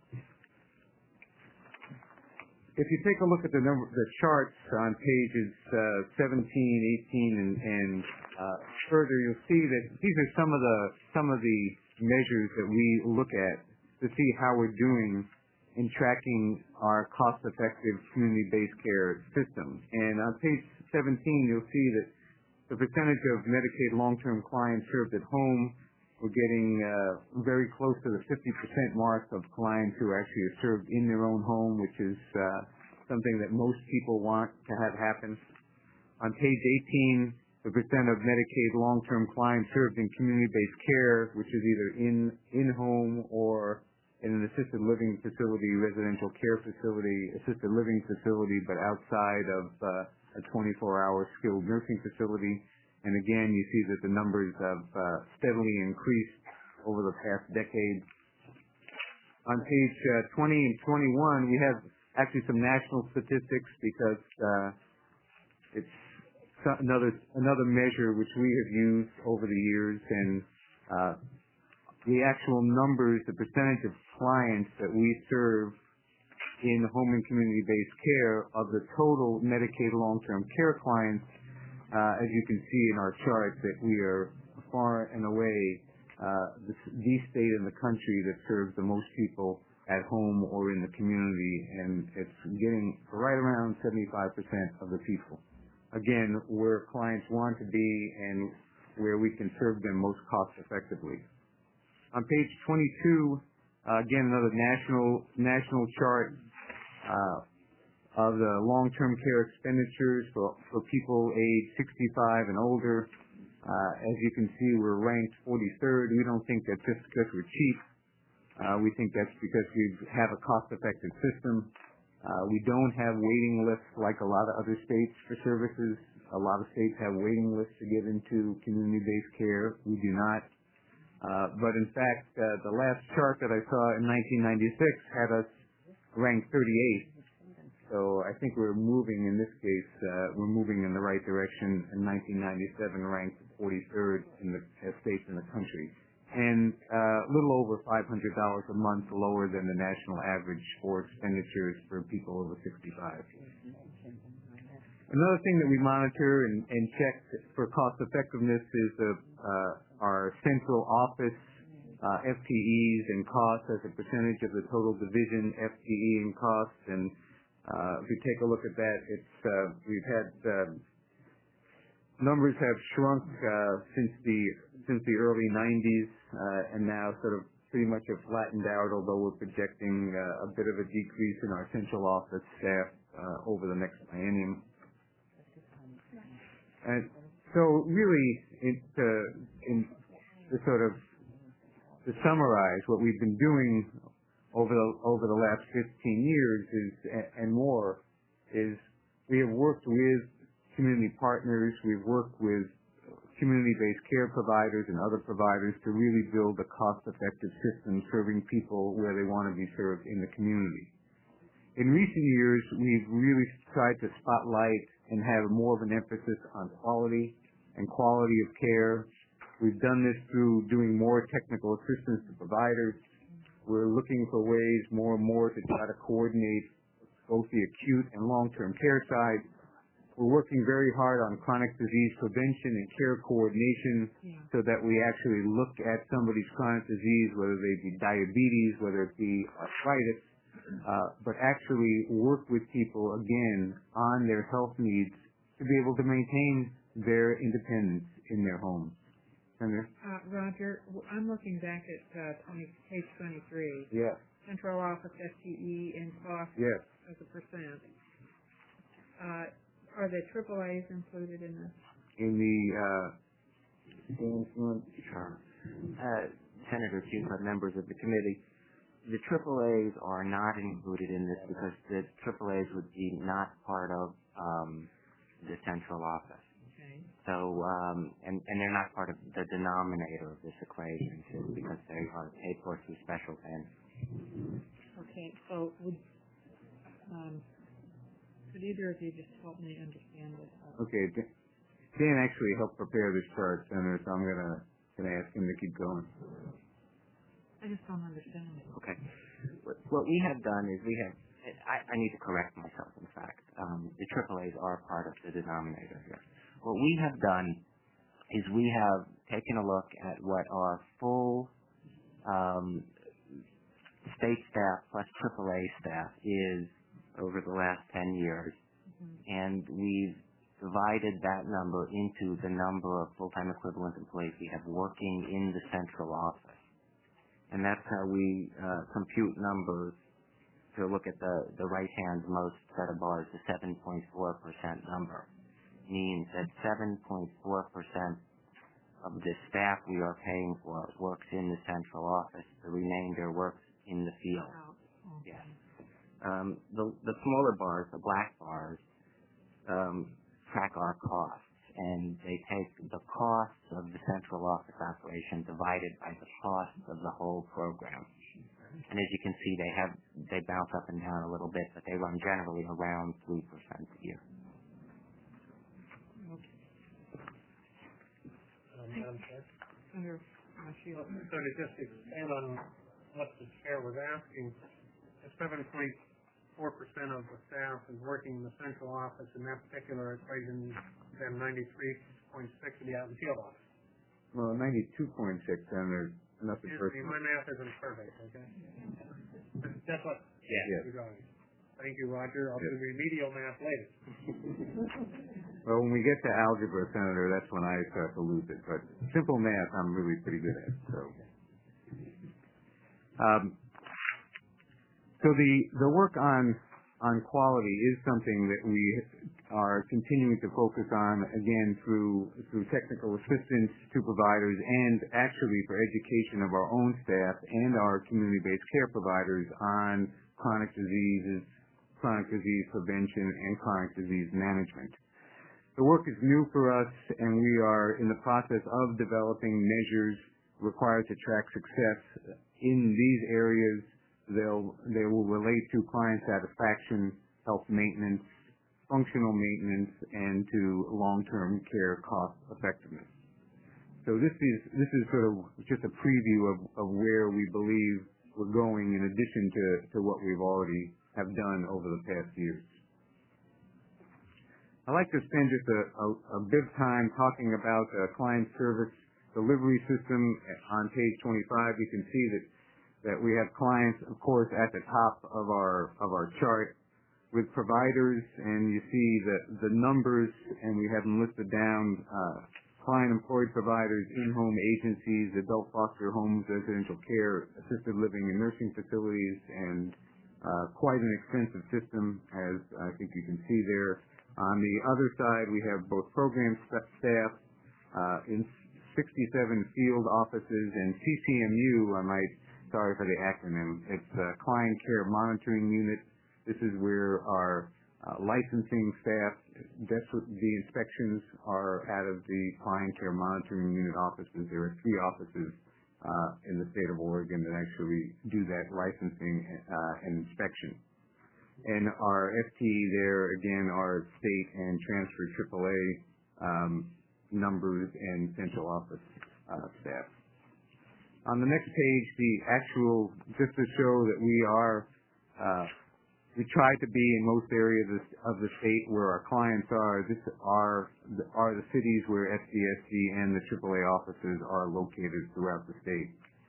If you take a look at the number, the charts on pages uh, seventeen, eighteen, and, and uh, further, you'll see that these are some of the some of the measures that we look at to see how we're doing in tracking our cost-effective community-based care system. And on page seventeen, you'll see that the percentage of Medicaid long-term clients served at home, we're getting uh, very close to the fifty percent mark of clients who actually are served in their own home, which is uh, something that most people want to have happen. On page eighteen, the percent of Medicaid long-term clients served in community-based care, which is either in in-home or in an assisted living facility, residential care facility, assisted living facility, but outside of uh, a twenty-four hour skilled nursing facility. And again, you see that the numbers have uh, steadily increased over the past decade. on page uh, twenty and twenty-one, we have actually some national statistics because uh, it's so- another another measure which we have used over the years, and uh, the actual numbers, the percentage of clients that we serve in home and community-based care of the total Medicaid long-term care clients, uh, as you can see in our chart, that we are far and away uh, the, the state in the country that serves the most people at home or in the community, and it's getting right around seventy-five percent of the people. Again, where clients want to be and where we can serve them most cost-effectively. On page twenty-two, uh, again, another national national chart uh, of the long-term care expenditures for, for people aged sixty-five and older. Uh, as you can see, we're ranked forty-third. We don't think that's just because we're cheap. Uh, we think that's because we have a cost-effective system. Uh, we don't have waiting lists like a lot of other states for services. A lot of states have waiting lists to get into community-based care. We do not. Uh, but in fact, uh, the last chart that I saw in nineteen ninety-six had us ranked thirty-eighth. So I think we're moving, in this case, uh, we're moving in the right direction. In nineteen ninety-seven, ranked forty-third in the uh, states in the country. And uh, a little over five hundred dollars a month lower than the national average for expenditures for people over sixty-five. Another thing that we monitor and, and check for cost effectiveness is the, uh, our central office uh, F T Es and costs as a percentage of the total division F T E and costs. And uh, if you take a look at that, it's uh, we've had uh, numbers have shrunk uh, since the since the early nineties uh, and now sort of pretty much have flattened out. Although we're projecting uh, a bit of a decrease in our central office staff uh, over the next biennium. And so really, it, uh, in the sort of to summarize what we've been doing over the over the last fifteen years is and more is we have worked with community partners, we've worked with community-based care providers and other providers to really build a cost-effective system serving people where they want to be served in the community. In recent years, we've really tried to spotlight and have more of an emphasis on quality and quality of care. We've done this through doing more technical assistance to providers. We're looking for ways more and more to try to coordinate both the acute and long-term care side. We're working very hard on chronic disease prevention and care coordination yeah. so that we actually look at somebody's chronic disease, whether they be diabetes, whether it be arthritis, uh, but actually work with people, again, on their health needs to be able to maintain their independence in their homes. Senator? Uh, Roger, I'm looking back at uh, twenty, page twenty-three. Yes. Central office F T E and cost yes. as a percent. Uh, are the triple A's included in this? In the, uh, sure. Uh, Senator Cuba, members of the committee, the triple A's are not included in this because the triple A's would be not part of um, the central office. Okay. So, um, and, and they're not part of the denominator of this equation too, because they are paid for through special payments. Okay, so would, um, could either of you just help me understand this? Okay, Dan actually helped prepare this chart, Senator, so I'm gonna gonna ask him to keep going. I just don't understand it. Okay. What we have done is we have, I, I need to correct myself, in fact. Um, the triple A's are part of the denominator here. What we have done is we have taken a look at what our full um, state staff plus triple A staff is over the last ten years, mm-hmm. and we've divided that number into the number of full-time equivalent employees we have working in the central office. And that's how we uh, compute numbers to look at the, the right-hand most set of bars, the seven point four percent number. Means that seven point four percent of the staff we are paying for works in the central office. The remainder works in the field. Oh, okay. Yes. Um, the, the smaller bars, the black bars, um, track our costs, and they take the costs of the central office operation divided by the cost of the whole program. And as you can see, they have they bounce up and down a little bit, but they run generally around three percent a year. Um, Madam Chair? Senator Shields. So to just expand on what the chair was asking, seven point four percent of the staff is working in the central office. In that particular equation, then ninety-three point six to be out in the field office. Well, ninety-two point six, and there's nothing Excuse me, personal. my math isn't perfect, okay? That's what Yeah. you're going. Thank you, Roger. I'll Yes. do remedial math later. Well, when we get to algebra, Senator, that's when I start to lose it. But simple math, I'm really pretty good at. So, um, so the the work on on quality is something that we are continuing to focus on, again, through through technical assistance to providers and actually for education of our own staff and our community-based care providers on chronic diseases, chronic disease prevention, and chronic disease management. The work is new for us, and we are in the process of developing measures required to track success in these areas. They'll, they will relate to client satisfaction, health maintenance, functional maintenance, and to long-term care cost effectiveness. So this is this is sort of just a preview of, of where we believe we're going in addition to, to what we've already have done over the past years. I'd like to spend just a, a, a bit of time talking about the client service delivery system. On page twenty-five, you can see that, that we have clients, of course, at the top of our of our chart with providers, and you see the, the numbers, and we have them listed down, uh, client-employed providers, in-home agencies, adult foster homes, residential care, assisted living and nursing facilities, and uh, quite an extensive system, as I think you can see there. On the other side, we have both program st- staff uh, in sixty-seven field offices, and C C M U, I might, sorry for the acronym, it's uh, Client Care Monitoring Unit. This is where our uh, licensing staff, that's what the inspections are out of the Client Care Monitoring Unit offices. There are three offices uh, in the state of Oregon that actually do that licensing uh, and inspection. And our F T E there, again, are state and transfer triple A um, numbers and central office uh, staff. On the next page, the actual, just to show that we are, uh, we try to be in most areas of the, of the state where our clients are. This are, are the cities where S D S G and the triple A offices are located throughout the state.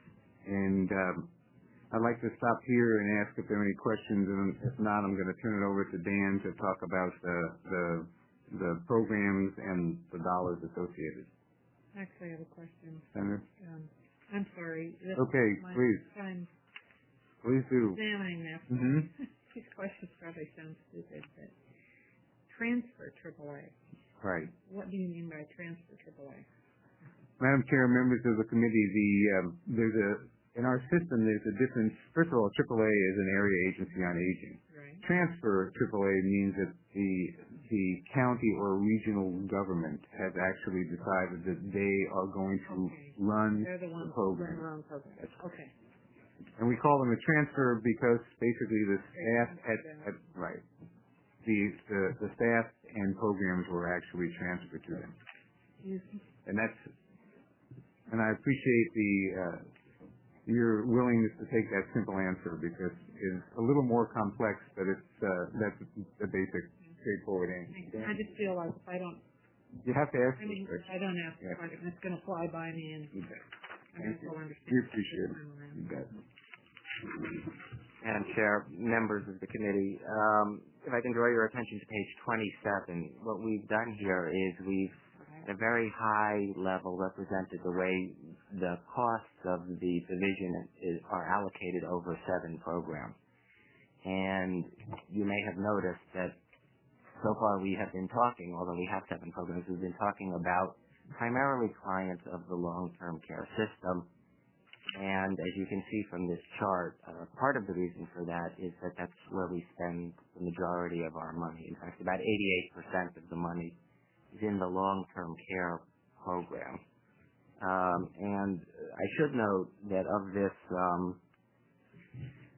And um, I'd like to stop here and ask if there are any questions, and if not, I'm going to turn it over to Dan to talk about the the, the programs and the dollars associated. Actually, I have a question. Senator? Um, I'm sorry. This Okay, my please. Time Please do. examining this. Mm-hmm. These questions probably sound stupid, but transfer triple A. Right. What do you mean by transfer triple A? Madam Chair, members of the committee, the um, there's a in our system there's a difference. First of all, triple A is an area agency on aging. Right. Transfer triple A means that the the county or regional government has actually decided that they are going to Okay. run They're the ones the program. who run their own program. That's Okay. And we call them a transfer because basically the staff at, at right, the, the the staff and programs were actually transferred to them. Mm-hmm. And that's, and I appreciate the uh, your willingness to take that simple answer because it's a little more complex, but it's uh, that's the basic, straightforward answer. I just feel like if I don't, You have to ask I mean, this if I don't ask the Yeah. question, it's going to fly by me, and You bet. I Thank guess I'll understand. We appreciate it. this time around. You bet. Madam Chair, members of the committee, um, if I can draw your attention to page twenty-seven, what we've done here is we've, at a very high level, represented the way the costs of the division is, are allocated over seven programs. And you may have noticed that so far we have been talking, although we have seven programs, we've been talking about primarily clients of the long-term care system. And as you can see from this chart, uh, part of the reason for that is that that's where we spend the majority of our money. In fact, about eighty-eight percent of the money is in the long-term care program. Um, and I should note that of this um,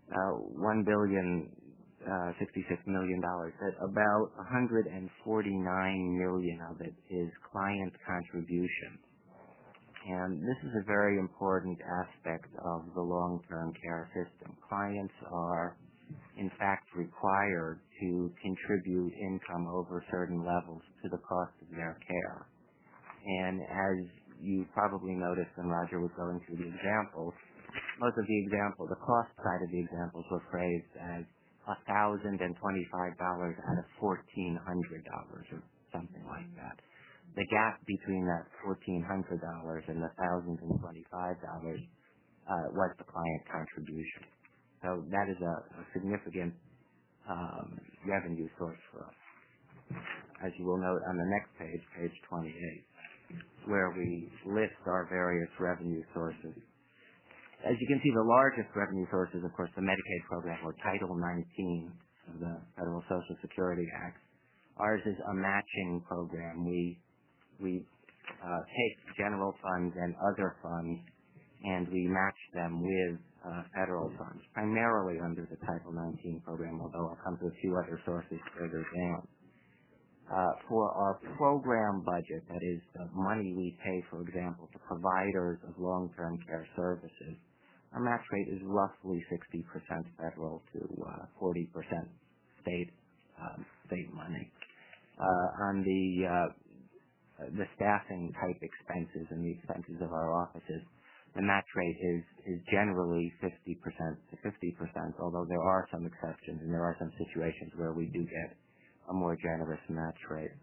uh, one billion uh, sixty-six million dollars. That about one hundred forty-nine million of it is client contribution. And this is a very important aspect of the long-term care system. Clients are, in fact, required to contribute income over certain levels to the cost of their care. And as you probably noticed when Roger was going through the examples, most of the example, the cost side of the examples were phrased as one thousand twenty-five dollars out of fourteen hundred dollars or something like that. The gap between that fourteen hundred dollars and the one thousand twenty-five dollars uh, was the client contribution. So that is a, a significant um, revenue source for us. As you will note on the next page, page twenty-eight, where we list our various revenue sources. As you can see, the largest revenue source is, of course, the Medicaid program, or Title nineteen of the Federal Social Security Act. Ours is a matching program. We we uh, take general funds and other funds, and we match them with uh, federal funds, primarily under the Title nineteen program, although I'll come to a few other sources further down. Uh, for our program budget, that is the money we pay, for example, to providers of long-term care services, our match rate is roughly sixty percent federal to uh, forty percent state um, state money. Uh, on the uh, the staffing type expenses and the expenses of our offices, the match rate is, is generally fifty percent to fifty percent, although there are some exceptions and there are some situations where we do get a more generous match rate.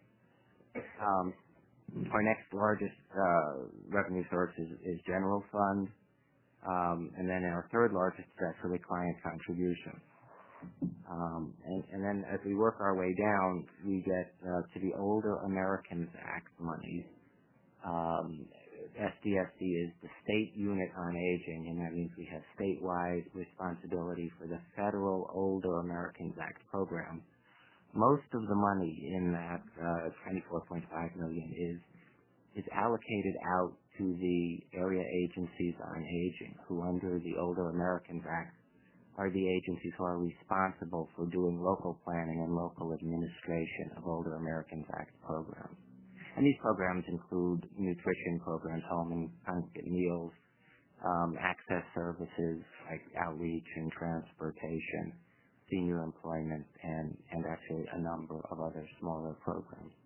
Um, our next largest uh, revenue source is, is general fund, um, and then our third largest is actually client contribution. Um, and, and then as we work our way down, we get uh, to the Older Americans Act monies. Um, S D S D is the state unit on aging, and that means we have statewide responsibility for the federal Older Americans Act program. Most of the money in that uh, twenty-four point five million dollars is is allocated out to the area agencies on aging, who under the Older Americans Act are the agencies who are responsible for doing local planning and local administration of Older Americans Act programs. And these programs include nutrition programs, home and congregate meals, um, access services like outreach and transportation, senior employment, and, and actually a number of other smaller programs.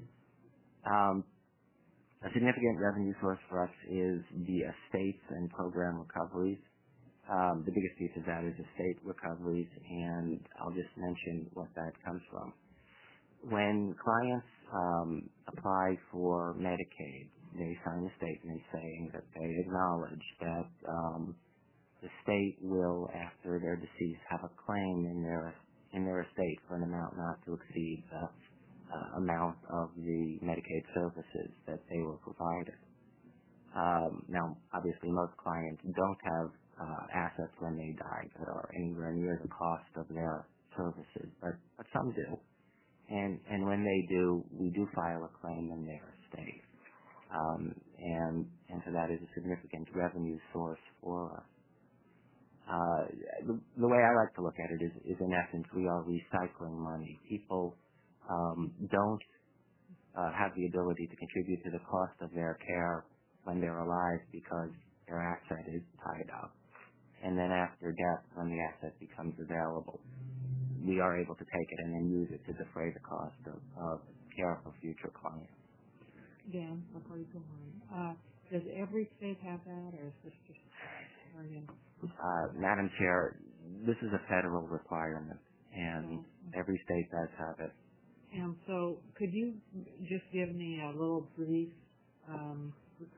Um, a significant revenue source for us is the estates and program recoveries. Um, the biggest piece of that is estate recoveries, and I'll just mention what that comes from. When clients um, apply for Medicaid, they sign a statement saying that they acknowledge that um, the state will, after their decease, have a claim in their in their estate for an amount not to exceed the uh, amount of the Medicaid services that they were provided. Um, now, obviously, most clients don't have uh, assets when they die that are anywhere near the cost of their services, but, but some do. And and when they do, we do file a claim in their estate. Um, and, and so that is a significant revenue source for us. Uh, the, the way I like to look at it is, is in essence, we are recycling money. People um, don't uh, have the ability to contribute to the cost of their care when they're alive because their asset is tied up. And then after death, when the asset becomes available, we are able to take it and then use it to defray the cost of, of care for future clients. Dan, before you go on, uh, does every state have that, or is this just Oregon? Uh, Madam Chair, this is a federal requirement, and oh. every state does have it. And so, could you just give me a little brief um,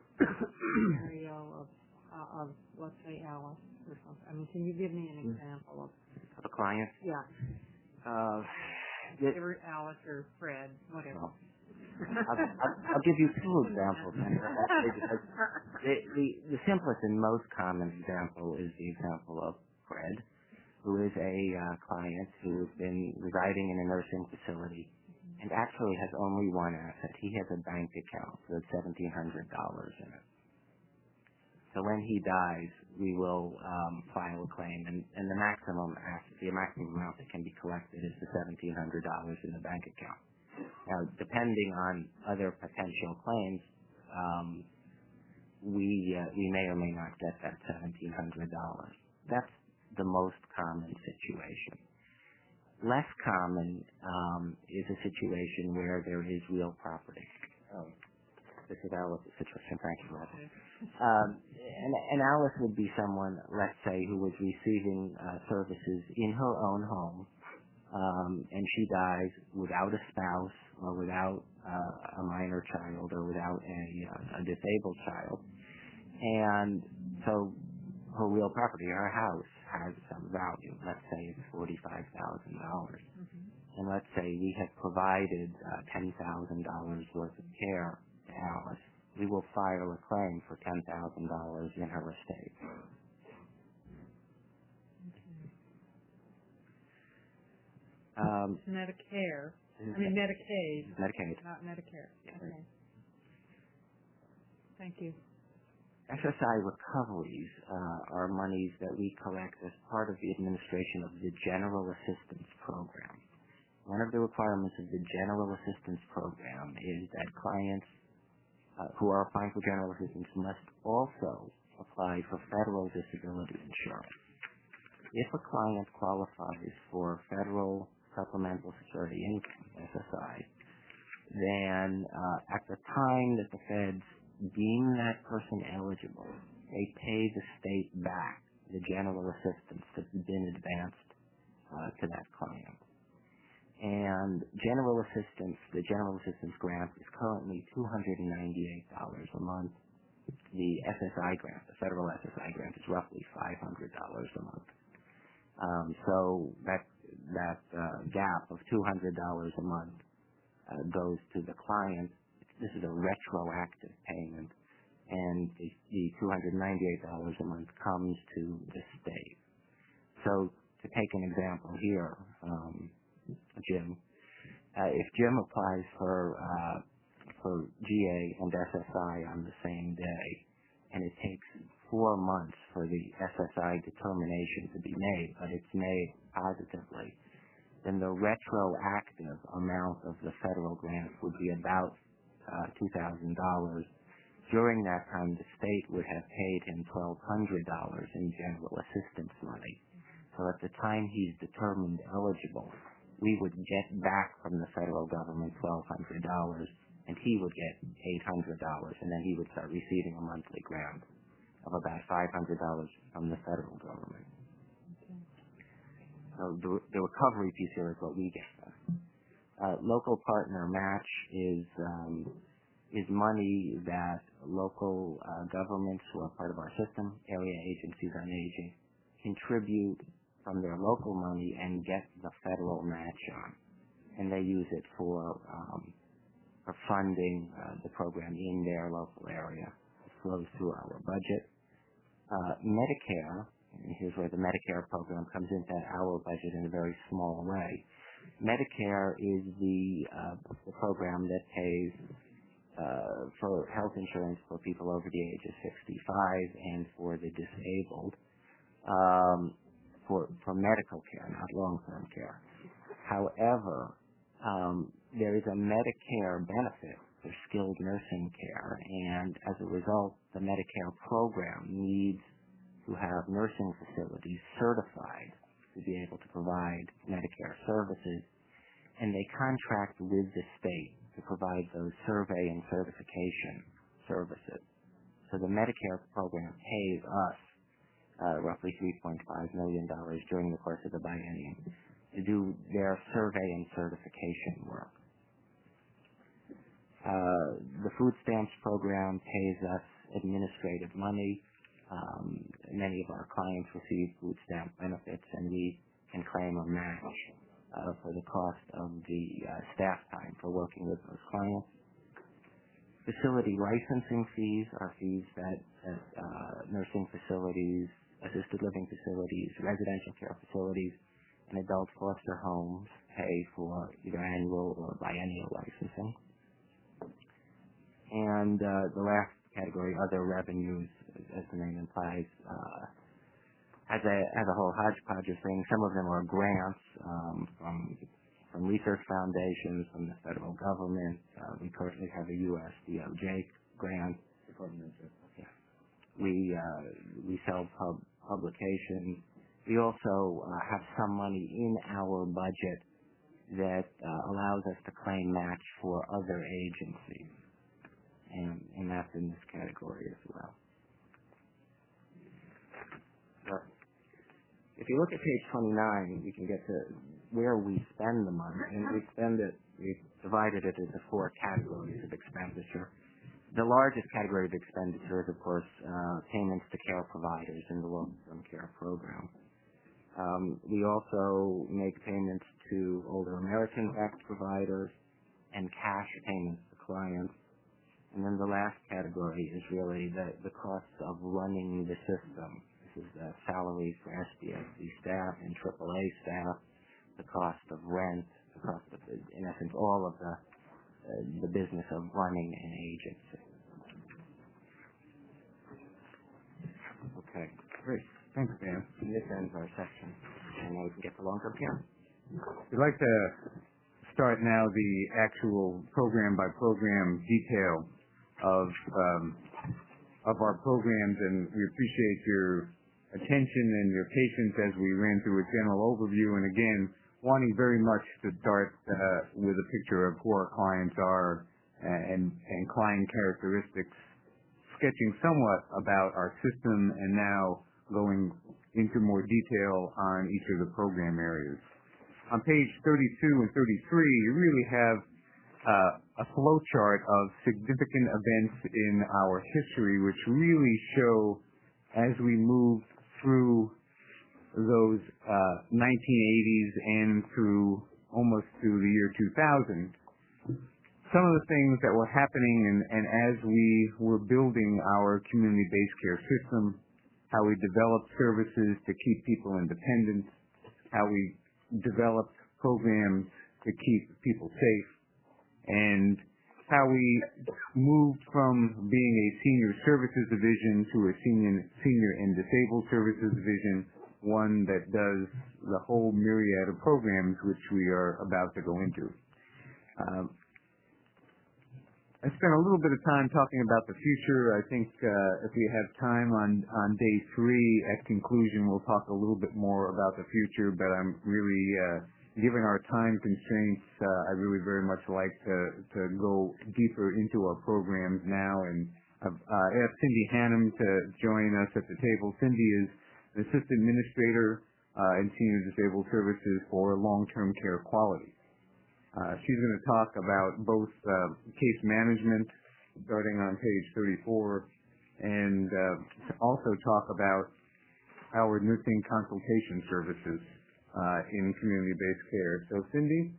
scenario of, uh, of, let's say, Alice or something? I mean, can you give me an example of Of a client? Yeah. Uh, it, Alice or Fred, whatever. Well, I'll, I'll, I'll give you two examples. Because the, the, the simplest and most common example is the example of Fred, who is a uh, client who has been residing in a nursing facility and actually has only one asset. He has a bank account with seventeen hundred dollars in it. So so when he dies, we will um, file a claim, and, and the maximum the maximum amount that can be collected is the seventeen hundred dollars in the bank account. Now, depending on other potential claims, um, we uh, we may or may not get that seventeen hundred dollars. That's the most common situation. Less common um, is a situation where there is real property. Um, this is Alice's situation. Thank you, Rob. Um, and, and Alice would be someone, let's say, who was receiving uh, services in her own home, um, and she dies without a spouse or without uh, a minor child or without a, uh, a disabled child. And so her real property, her house, has some value. Let's say it's forty-five thousand dollars. Mm-hmm. And let's say we have provided uh, ten thousand dollars worth of care to Alice. We will file a claim for ten thousand dollars in her estate. Okay. Um, Medicare. I mean Medicaid. Medicaid. Not Medicare. Yeah. Okay. Thank you. S S I recoveries uh, are monies that we collect as part of the administration of the General Assistance Program. One of the requirements of the General Assistance Program is that clients uh, who are applying for General Assistance must also apply for federal disability insurance. If a client qualifies for federal supplemental security income, S S I, then uh, at the time that the feds deem that person eligible, they pay the state back the general assistance that's been advanced uh, to that client. And general assistance, the general assistance grant is currently two hundred ninety-eight dollars a month. The S S I grant, the federal S S I grant, is roughly five hundred dollars a month. Um, so that that uh, gap of two hundred dollars a month uh, goes to the client. This is a retroactive payment, and the, the two hundred ninety-eight dollars a month comes to the state. So to take an example here, um, Jim, uh, if Jim applies for uh, for G A and S S I on the same day, and it takes four months for the S S I determination to be made, but it's made positively, then the retroactive amount of the federal grant would be about Uh, two thousand dollars. During that time, the state would have paid him twelve hundred dollars in general assistance money. So at the time he's determined eligible, we would get back from the federal government twelve hundred dollars, and he would get eight hundred dollars, and then he would start receiving a monthly grant of about five hundred dollars from the federal government. Okay. So the, the recovery piece here is what we get. Uh, local partner match is um, is money that local uh, governments who are part of our system, area agencies on aging, contribute from their local money and get the federal match on, and they use it for um, for funding uh, the program in their local area. It flows through our budget. Uh, Medicare, and here's where the Medicare program comes into our budget in a very small way. Medicare is the, uh, the program that pays uh, for health insurance for people over the age of sixty-five and for the disabled um, for for medical care, not long-term care. However, um, there is a Medicare benefit for skilled nursing care, and as a result, the Medicare program needs to have nursing facilities certified to be able to provide Medicare services, and they contract with the state to provide those survey and certification services. So the Medicare program pays us uh, roughly three point five million dollars during the course of the biennium to do their survey and certification work. Uh, the food stamps program pays us administrative money. Um, many of our clients receive food stamp benefits, and we can claim a match uh, for the cost of the uh, staff time for working with those clients. Facility licensing fees are fees that, that uh, nursing facilities, assisted living facilities, residential care facilities, and adult foster homes pay for either annual or biennial licensing. And uh, the last category, other revenues, as the name implies, uh, has a has a whole hodgepodge of things. Some of them are grants um, from from research foundations, from the federal government. Uh, we currently have a U S D O J grant. Yeah. We uh, we sell pub publications. We also uh, have some money in our budget that uh, allows us to claim match for other agencies, and and that's in this category as well. So if you look at page twenty-nine, you can get to where we spend the money, and we spend it, we've divided it into four categories of expenditure. The largest category of expenditure is, of course, uh, payments to care providers in the long-term care program. Um, we also make payments to older American-backed providers and cash payments to clients. And then the last category is really the, the costs of running the system. This is the salaries for S D S C staff and triple A staff, the cost of rent, the cost of, in essence, all of the uh, the business of running an agency. Okay, great. Thanks, Dan. And this ends our section, and now we can get to long-term care. We'd like to start now the actual program-by-program detail of um, of our programs, and we appreciate your attention and your patience as we ran through a general overview, and again, wanting very much to start uh, with a picture of who our clients are and, and client characteristics, sketching somewhat about our system, and now going into more detail on each of the program areas. On page thirty-two and thirty-three, you really have uh, a flow chart of significant events in our history, which really show as we move through those uh, nineteen eighties and through almost through the year two thousand, some of the things that were happening, and, and as we were building our community-based care system, how we developed services to keep people independent, how we developed programs to keep people safe, and how we moved from being a senior services division to a senior, senior and disabled services division, one that does the whole myriad of programs which we are about to go into. Um, I spent a little bit of time talking about the future. I think uh, if we have time on, on day three, at conclusion, we'll talk a little bit more about the future, but I'm really, uh, given our time constraints, uh, I really very much like to, to go deeper into our programs now, and I've uh, asked Cindy Hannum to join us at the table. Cindy is an assistant administrator uh, in senior disabled services for long-term care quality. Uh, she's going to talk about both uh, case management, starting on page thirty-four, and uh, also talk about our nursing consultation services uh, in community-based care. So, Cindy,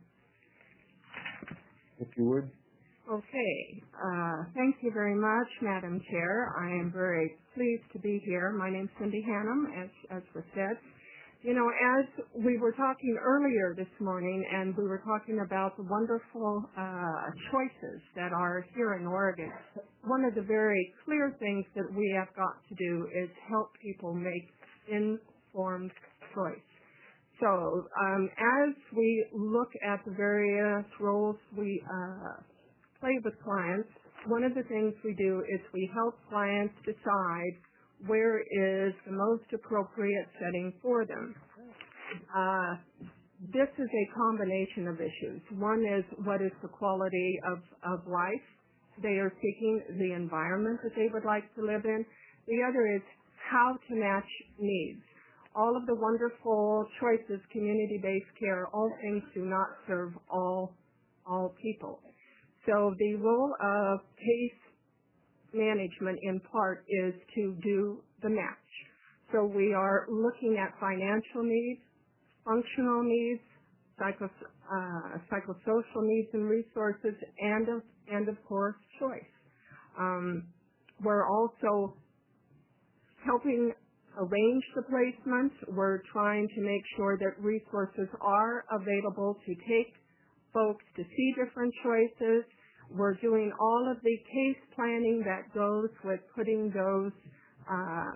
if you would. Okay. Uh, thank you very much, Madam Chair. I am very pleased to be here. My name is Cindy Hannum, as, as was said. You know, as we were talking earlier this morning, and we were talking about the wonderful uh, choices that are here in Oregon, one of the very clear things that we have got to do is help people make informed choice. So um, as we look at the various roles we uh, play with clients, one of the things we do is we help clients decide where is the most appropriate setting for them. Uh, this is a combination of issues. One is what is the quality of, of life they are seeking, the environment that they would like to live in. The other is how to match needs. All of the wonderful choices, community-based care, all things do not serve all, all people. So the role of case management in part is to do the match. So we are looking at financial needs, functional needs, psycho, uh, psychosocial needs and resources, and of, and of course choice. Um, we're also helping arrange the placement. We're trying to make sure that resources are available to take folks to see different choices. We're doing all of the case planning that goes with putting those uh,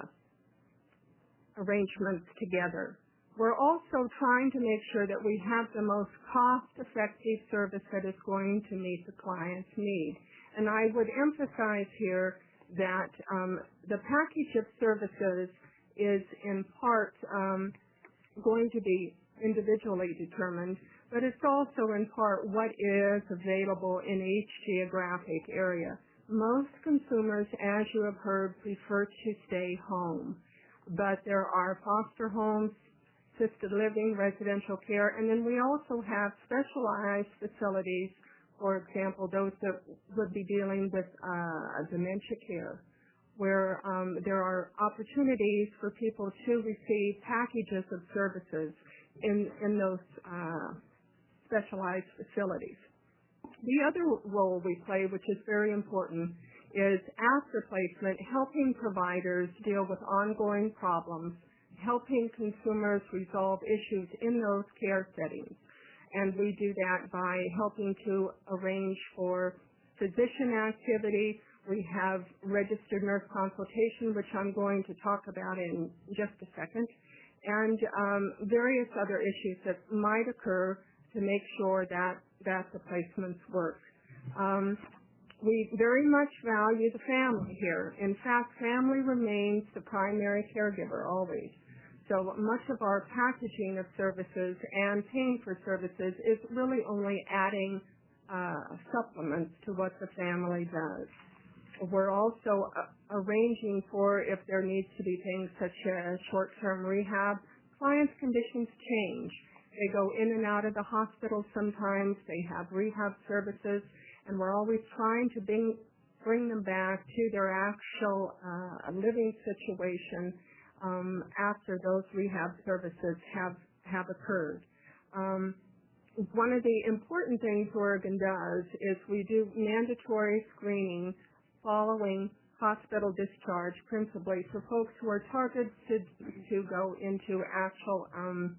arrangements together. We're also trying to make sure that we have the most cost-effective service that is going to meet the client's need. And I would emphasize here that um, the package of services is in part um, going to be individually determined, but it's also in part what is available in each geographic area. Most consumers, as you have heard, prefer to stay home, but there are foster homes, assisted living, residential care, and then we also have specialized facilities, for example, those that would be dealing with uh, dementia care, where um, there are opportunities for people to receive packages of services in, in those uh, specialized facilities. The other role we play, which is very important, is after placement, helping providers deal with ongoing problems, helping consumers resolve issues in those care settings. And we do that by helping to arrange for physician activity. We have registered nurse consultation, which I'm going to talk about in just a second, and um, various other issues that might occur to make sure that, that the placements work. Um, we very much value the family here. In fact, family remains the primary caregiver always. So much of our packaging of services and paying for services is really only adding uh, supplements to what the family does. We're also uh, arranging for, if there needs to be things such as short-term rehab, clients' conditions change. They go in and out of the hospital sometimes. They have rehab services, and we're always trying to bring, bring them back to their actual uh, living situation Um, after those rehab services have, have occurred. Um, one of the important things Oregon does is we do mandatory screening following hospital discharge, principally for folks who are targeted to, to go into actual um,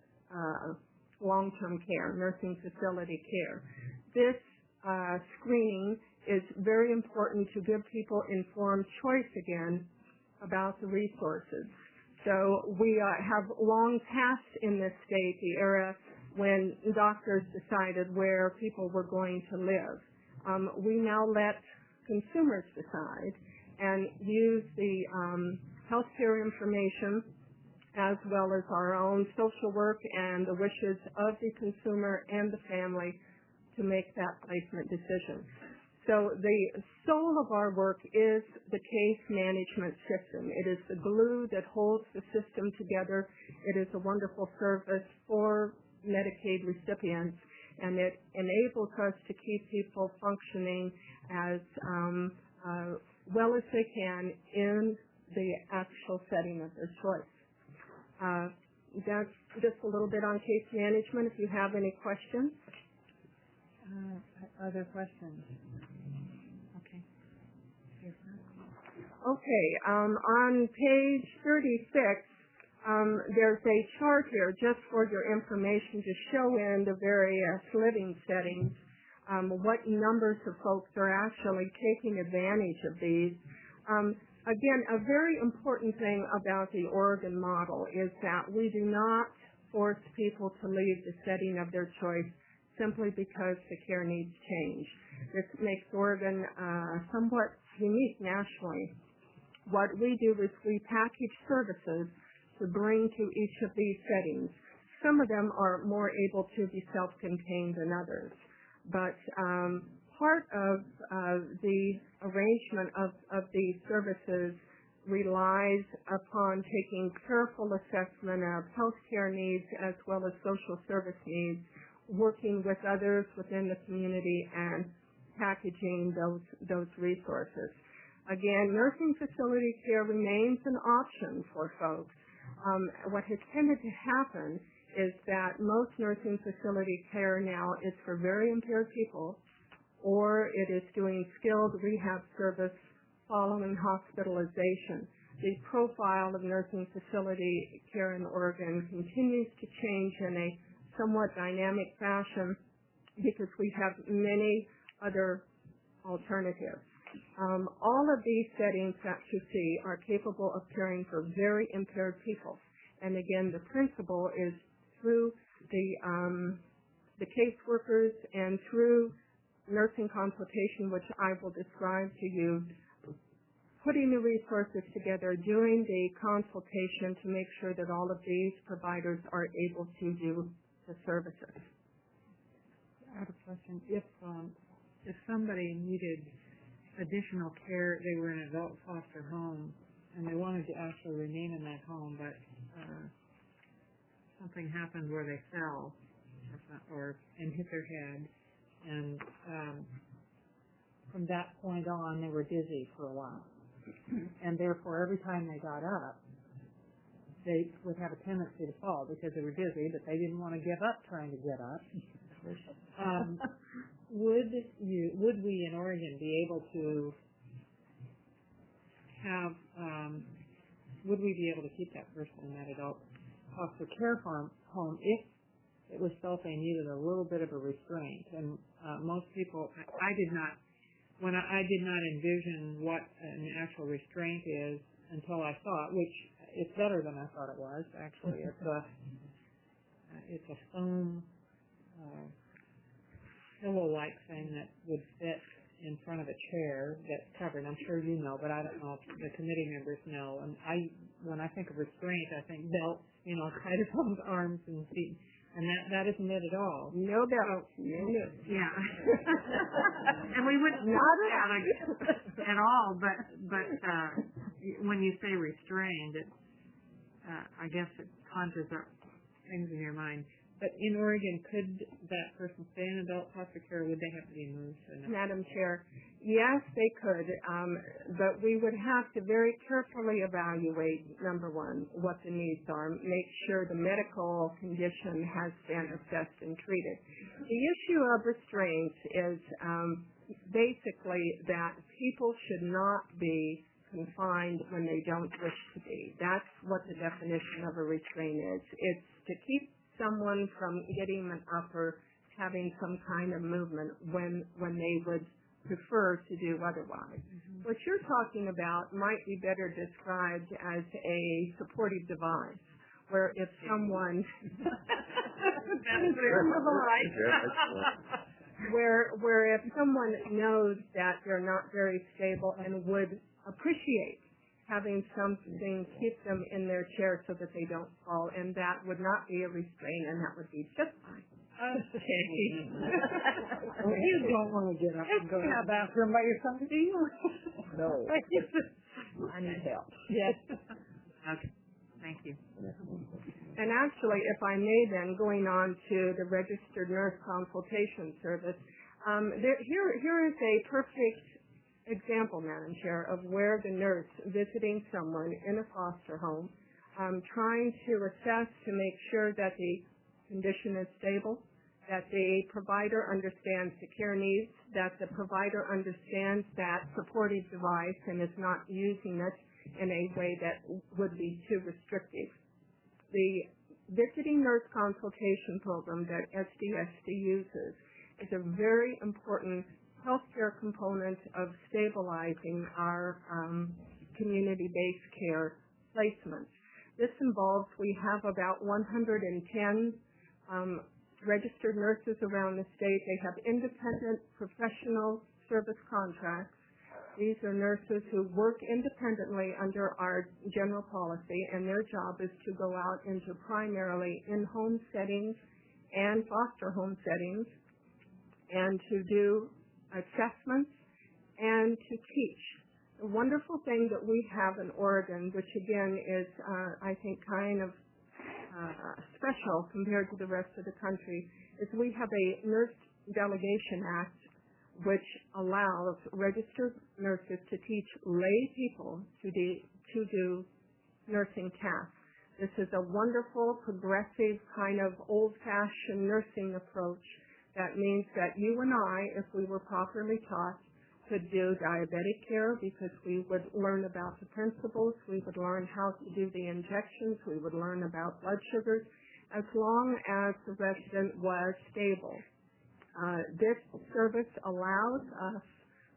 uh, long-term care, nursing facility care. This uh, screening is very important to give people informed choice again about the resources. So we uh, have long passed in this state the era when doctors decided where people were going to live. Um, we now let consumers decide and use the um, healthcare information as well as our own social work and the wishes of the consumer and the family to make that placement decision. So the soul of our work is the case management system. It is the glue that holds the system together. It is a wonderful service for Medicaid recipients, and it enables us to keep people functioning as um, uh, well as they can in the actual setting of their choice. Uh, that's just a little bit on case management. If you have any questions. Uh, other questions? Okay, um, on page thirty-six, um, there's a chart here just for your information to show in the various living settings um, what numbers of folks are actually taking advantage of these. Um, again, a very important thing about the Oregon model is that we do not force people to leave the setting of their choice simply because the care needs change. This makes Oregon uh, somewhat unique nationally. What we do is we package services to bring to each of these settings. Some of them are more able to be self-contained than others, but um, part of uh, the arrangement of, of these services relies upon taking careful assessment of healthcare needs as well as social service needs, working with others within the community and packaging those, those resources. Again, nursing facility care remains an option for folks. Um, what has tended to happen is that most nursing facility care now is for very impaired people, or it is doing skilled rehab service following hospitalization. The profile of nursing facility care in Oregon continues to change in a somewhat dynamic fashion because we have many other alternatives. Um, all of these settings that you see are capable of caring for very impaired people. And again, the principle is through the um, the caseworkers and through nursing consultation, which I will describe to you, putting the resources together, doing the consultation to make sure that all of these providers are able to do the services. I have a question. If um, if somebody needed additional care, they were in an adult foster home, and they wanted to actually remain in that home, but uh, something happened where they fell or, or and hit their head, and um, from that point on, they were dizzy for a while, and therefore, every time they got up, they would have a tendency to fall because they were dizzy, but they didn't want to give up trying to get up. Um, would you, would we in Oregon be able to have, um, would we be able to keep that person in that adult foster care home, home if it was felt they needed a little bit of a restraint? And uh, most people, I, I did not, when I, I did not envision what an actual restraint is until I saw it, which it's better than I thought it was, actually. It's a, it's a foam uh, pillow-like thing that would fit in front of a chair that's covered. I'm sure you know, but I don't know if the committee members know. And I, when I think of restraint, I think belts, you know, tied around arms and feet, and that that isn't it at all. No belts. No. Yeah. And we wouldn't not that at all. But but uh, when you say restrained, it, uh, I guess it conjures up things in your mind. But in Oregon, could that person stay in adult foster care, or would they have to be moved? Madam Chair, yes, they could, um, but we would have to very carefully evaluate, number one, what the needs are, make sure the medical condition has been assessed and treated. The issue of restraint is um, basically that people should not be confined when they don't wish to be. That's what the definition of a restraint is. It's to keep someone from getting an upper, having some kind of movement when when they would prefer to do otherwise. Mm-hmm. What you're talking about might be better described as a supportive device, where if someone where where if someone knows that they're not very stable and would appreciate having something keep them in their chair so that they don't fall, and that would not be a restraint, and that would be just fine. Okay. Well, you don't want to get up and go to the bathroom by yourself, do you? No. I need help. Yes. Okay. Thank you. And actually, if I may then, going on to the registered nurse consultation service, um, there, here, here is a perfect example, Madam Chair, of where the nurse visiting someone in a foster home, um, trying to assess to make sure that the condition is stable, that the provider understands the care needs, that the provider understands that supportive device and is not using it in a way that would be too restrictive. The visiting nurse consultation program that S D S D uses is a very important healthcare component of stabilizing our um, community-based care placements. This involves, we have about one hundred ten um, registered nurses around the state. They have independent professional service contracts. These are nurses who work independently under our general policy, and their job is to go out into primarily in-home settings and foster home settings and to do assessments and to teach. The wonderful thing that we have in Oregon, which again is, uh, I think, kind of uh, special compared to the rest of the country, is we have a Nurse Delegation Act which allows registered nurses to teach lay people to do, to do nursing tasks. This is a wonderful, progressive, kind of old-fashioned nursing approach. That means that you and I, if we were properly taught, could do diabetic care because we would learn about the principles, we would learn how to do the injections, we would learn about blood sugars, as long as the resident was stable. Uh, this service allows us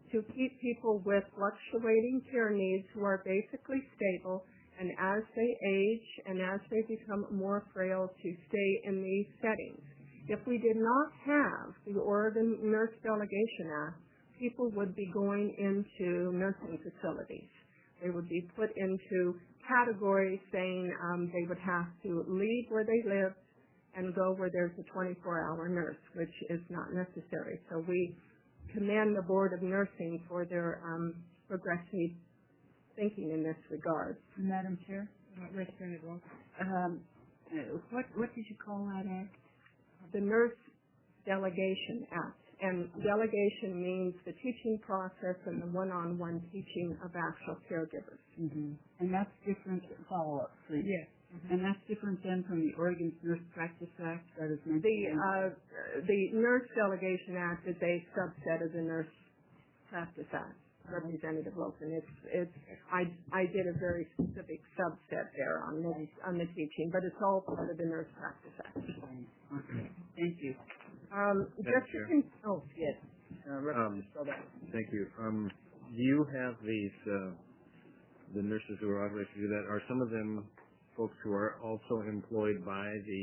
to keep people with fluctuating care needs who are basically stable, and as they age and as they become more frail, to stay in these settings. If we did not have the Oregon Nurse Delegation Act, people would be going into nursing facilities. They would be put into categories saying um, they would have to leave where they live and go where there's a twenty-four hour nurse, which is not necessary. So we commend the Board of Nursing for their um, progressive thinking in this regard. Madam Chair, Representative Walker. um, uh, what what did you call that act? The Nurse Delegation Act. And delegation means the teaching process and the one-on-one teaching of actual caregivers. Mm-hmm. And that's different. Follow up, please. Yes. Mm-hmm. And that's different then from the Oregon Nurse Practice Act that is mentioned. The uh, the Nurse Delegation Act is a subset of the Nurse Practice Act. Representative Wilson, it's it's I I did a very specific subset there on this on the teaching, but it's all part of the Nurse Practice Act. Okay. Thank you. Um, just to con- oh Yes. Uh, Um, thank you. Um, do you have these, uh, the nurses who are authorized to do that, are some of them folks who are also employed by the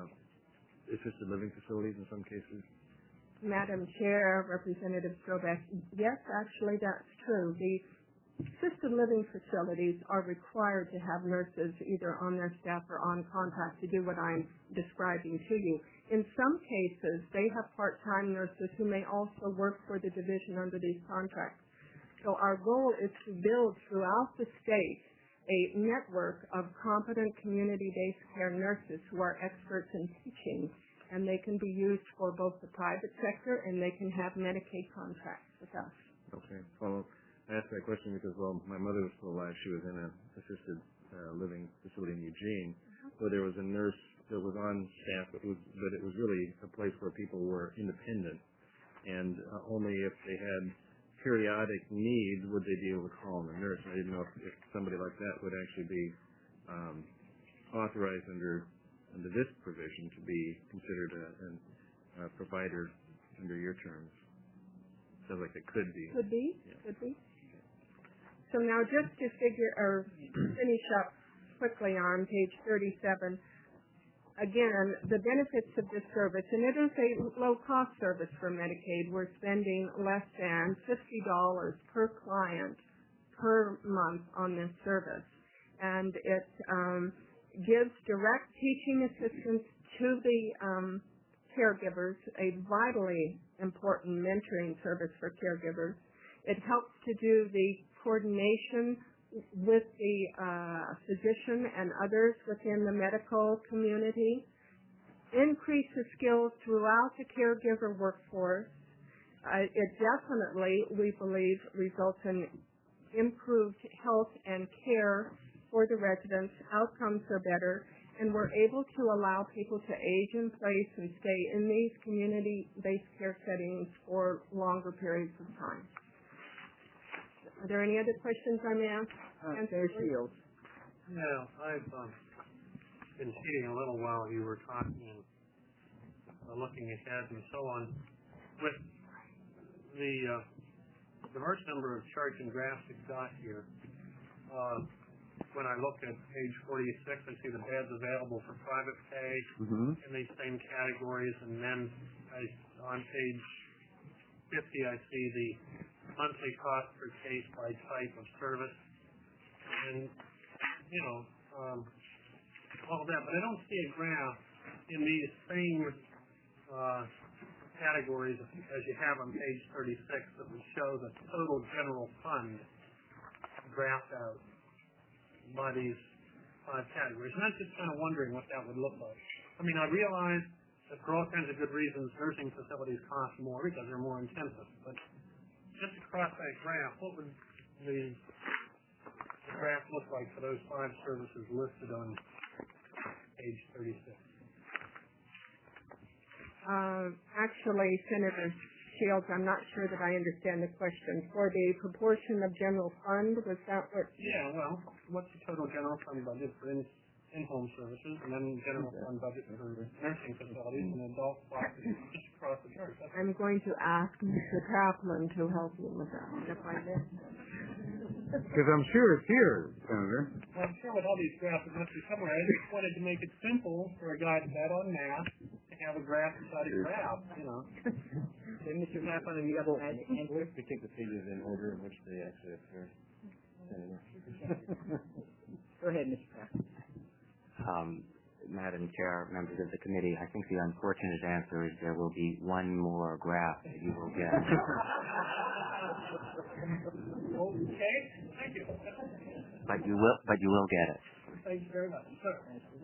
uh, assisted living facilities in some cases? Madam Chair, Representative Strobeck, yes, actually that's true. The assisted living facilities are required to have nurses either on their staff or on contract to do what I'm describing to you. In some cases, they have part-time nurses who may also work for the division under these contracts. So our goal is to build throughout the state a network of competent community-based care nurses who are experts in teaching, and they can be used for both the private sector and they can have Medicaid contracts with us. Okay. Well, I asked that question because, well, my mother was still alive. She was in an assisted uh, living facility in Eugene, where there was a nurse that was on staff, but it was, but it was really a place where people were independent, and uh, only if they had periodic needs would they be able to call on the nurse. I didn't know if, if somebody like that would actually be um, authorized under under this provision to be considered a, a provider under your terms. Sounds like it could be. Could be. Yeah. Could be. So now just to figure or finish up quickly on page thirty-seven, again, the benefits of this service, and it is a low-cost service for Medicaid. We're spending less than fifty dollars per client per month on this service. And it um, gives direct teaching assistance to the um, caregivers, a vitally important mentoring service for caregivers. It helps to do the coordination with the uh, physician and others within the medical community, increases skills throughout the caregiver workforce. Uh, it definitely, we believe, results in improved health and care for the residents. Outcomes are better, and we're able to allow people to age in place and stay in these community-based care settings for longer periods of time. Are there any other questions I may ask? Uh, Chair Shields. Yeah, I've um, been cheating a little while you were talking and uh, looking ahead and so on. With the uh, diverse number of charts and graphs you've got here, uh, when I look at page forty-six, I see the beds available for private pay Mm-hmm. in these same categories, and then I, on page fifty, I see the monthly cost per case by type of service, and you know um, all that. But I don't see a graph in these same uh, categories as you have on page thirty-six that would show the total general fund graphed out by these five categories. And I'm just kind of wondering what that would look like. I mean, I realize that for all kinds of good reasons, nursing facilities cost more because they're more intensive. But just across that graph, what would the, the graph look like for those five services listed on page thirty-six? Uh, actually, Senator Shields, I'm not sure that I understand the question. For the proportion of general fund, was that what? Yeah, well, what's the total general fund budget for in, in-home services, and then general fund budget for nursing facilities and adult classes just across the chart. That's I'm going to ask Mister Kaplan to help you with that, if I may. Because I'm sure it's here, Senator. Well, I'm sure with all these graphs it must be somewhere. I just wanted to make it simple for a guy to bet on math to have a graph inside a graph, you know. Okay, Mister Kaplan, have you got the magic answer? We take the pages in order in which they actually appear. Go ahead, Mister Kaplan. Um, Madam Chair, members of the committee, I think the unfortunate answer is there will be one more graph that you will get. Okay, thank you. But you will, but you will get it. Thank you very much. Sir.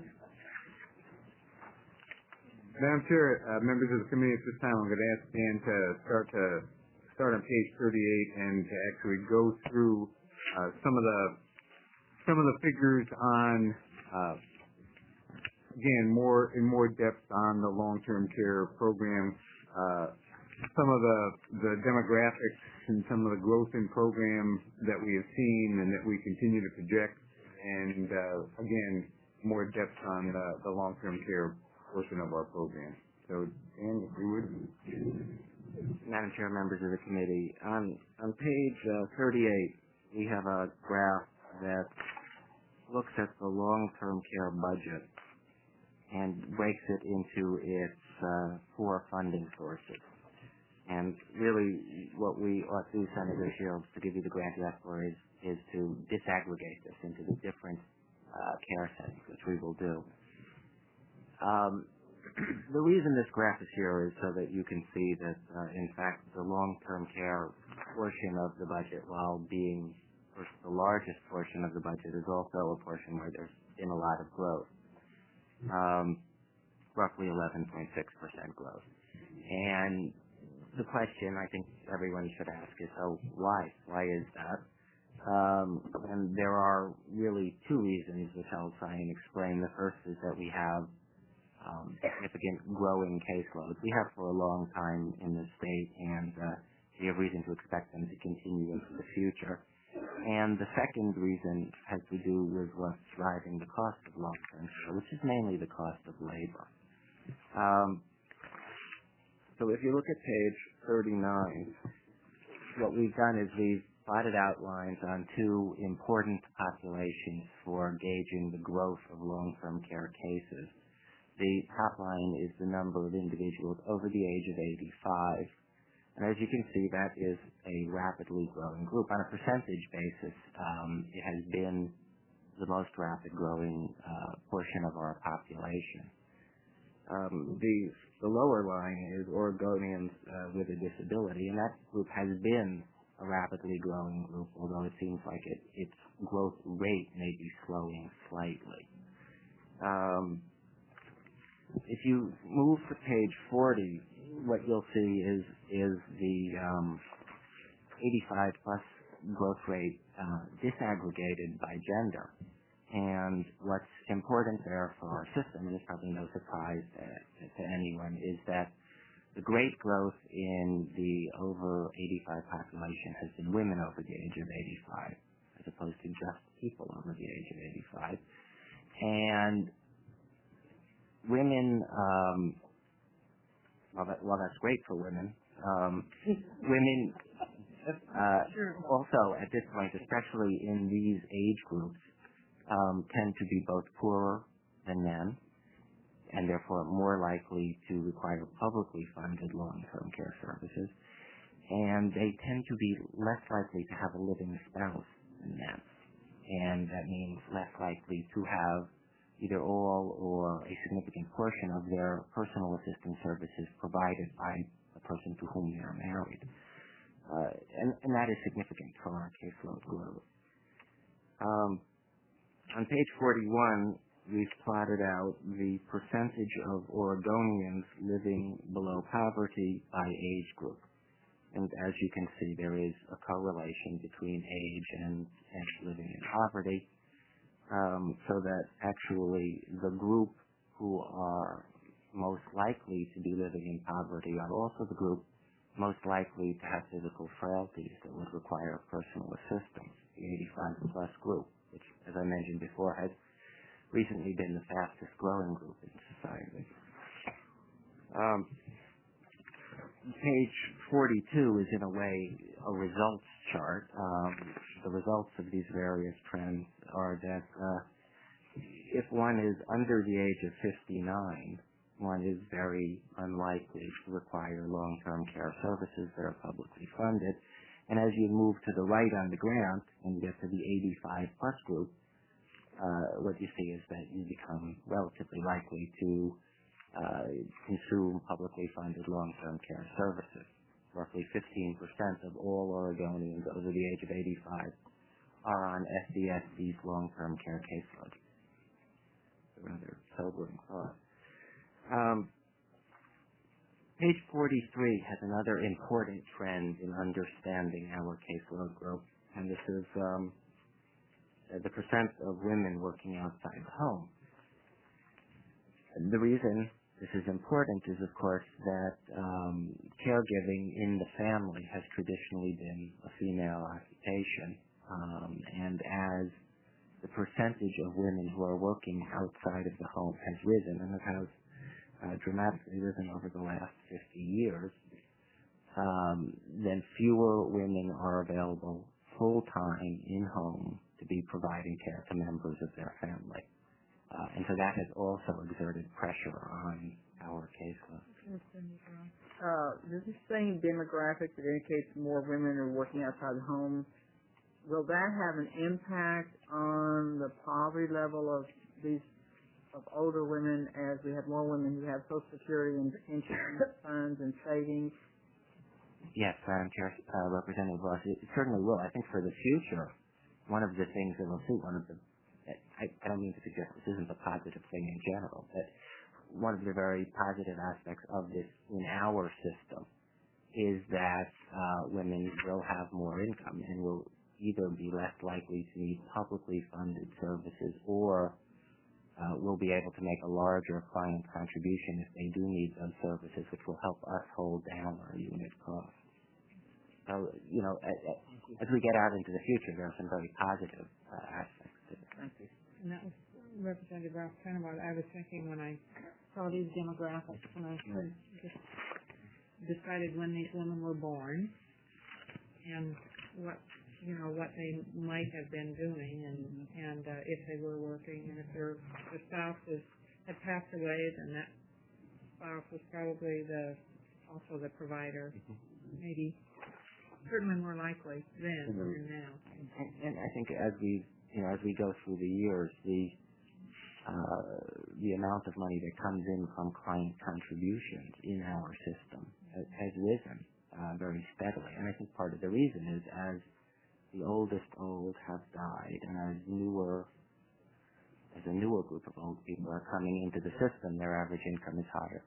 Madam Chair, uh, members of the committee, at this time I'm going to ask Dan to start to start on page thirty-eight and to actually go through uh, some of the some of the figures on uh, again more in more depth on the long-term care program, uh, some of the the demographics and some of the growth in program that we have seen and that we continue to project, and uh, again more depth on the, the long-term care portion of our program. So, Dan, if you would. Madam Chair, members of the committee, on on page uh, thirty-eight, we have a graph that looks at the long-term care budget and breaks it into its uh, four funding sources. And really, what we ought to do, Senator Shields, to give you the grant you asked for, is, is to disaggregate this into the different uh, care settings, which we will do. Um, the reason this graph is here is so that you can see that, uh, in fact, the long-term care portion of the budget, while being of course, the largest portion of the budget, is also a portion where there's been a lot of growth, um, roughly eleven point six percent growth. And the question I think everyone should ask is, so why? Why is that? Um, and there are really two reasons, which I'll try and explain. The first is that we have Um, significant growing caseloads. We have for a long time in the state, and uh, we have reason to expect them to continue into the future. And the second reason has to do with what's driving the cost of long-term care, which is mainly the cost of labor. Um, so if you look at page thirty-nine, what we've done is we've plotted outlines on two important populations for gauging the growth of long-term care cases. The top line is the number of individuals over the age of eighty-five. And as you can see, that is a rapidly growing group. On a percentage basis, um, it has been the most rapid growing uh, portion of our population. Um, the, the lower line is Oregonians uh, with a disability, and that group has been a rapidly growing group, although it seems like it, its growth rate may be slowing slightly. Um, If you move to page forty, what you'll see is is the um, eighty-five plus growth rate uh, disaggregated by gender. And what's important there for our system, and it's probably no surprise to, to anyone, is that the great growth in the over eighty-five population has been women over the age of eighty-five, as opposed to just people over the age of eighty-five. And women, um, well, that, well, that's great for women. Um, women uh, also, at this point, especially in these age groups, um, tend to be both poorer than men, and therefore more likely to require publicly funded long-term care services. And they tend to be less likely to have a living spouse than men. And that means less likely to have either all or a significant portion of their personal assistance services provided by the person to whom they are married. Uh, and, and that is significant for our caseload growth. Um, on page forty-one, we've plotted out the percentage of Oregonians living below poverty by age group. And as you can see, there is a correlation between age and, and living in poverty. Um, so that actually the group who are most likely to be living in poverty are also the group most likely to have physical frailties that would require personal assistance, the eighty-five plus group, which, as I mentioned before, has recently been the fastest growing group in society. Um, page forty-two is in a way a results chart. Um, the results of these various trends are that uh, if one is under the age of fifty-nine, one is very unlikely to require long-term care services that are publicly funded. And as you move to the right on the graph and you get to the eighty-five plus group, uh, what you see is that you become relatively likely to uh, consume publicly funded long-term care services. Roughly fifteen percent of all Oregonians over the age of eighty-five are on S D S C's long-term care caseload. A rather sobering thought. Um, page forty-three has another important trend in understanding our caseload growth, and this is um, the percent of women working outside the home. And the reason this is important is, of course, that um, caregiving in the family has traditionally been a female occupation, um, and as the percentage of women who are working outside of the home has risen, and it has uh, dramatically risen over the last fifty years, um, then fewer women are available full-time in-home to be providing care to members of their family. Uh, and so that has also exerted pressure on our caseload. Uh, does this same demographic that indicates more women are working outside the home, will that have an impact on the poverty level of these of older women as we have more women who have Social Security and pension funds and savings? Yes, Madam Chair, uh, Representative Ross, it certainly will. I think for the future, one of the things that we'll see, one of the I, I don't mean to suggest this isn't a positive thing in general, but one of the very positive aspects of this in our system is that uh, women will have more income and will either be less likely to need publicly funded services or uh, will be able to make a larger client contribution if they do need those services, which will help us hold down our unit costs. So, you know, as, as we get out into the future, there are some very positive uh, aspects to it. Thank you. And that was Representative Ralph, kind of what I was thinking when I saw these demographics, and I just decided when these women were born and what, you know, what they might have been doing, and and uh, if they were working, and if their the spouse was, had passed away, then that spouse was probably the also the provider, maybe certainly more likely then mm-hmm. than now. And, and I think as we you know, as we go through the years, the uh, the amount of money that comes in from client contributions in our system has, has risen uh, very steadily. And I think part of the reason is as the oldest old have died, and as newer, as a newer group of old people are coming into the system, their average income is higher.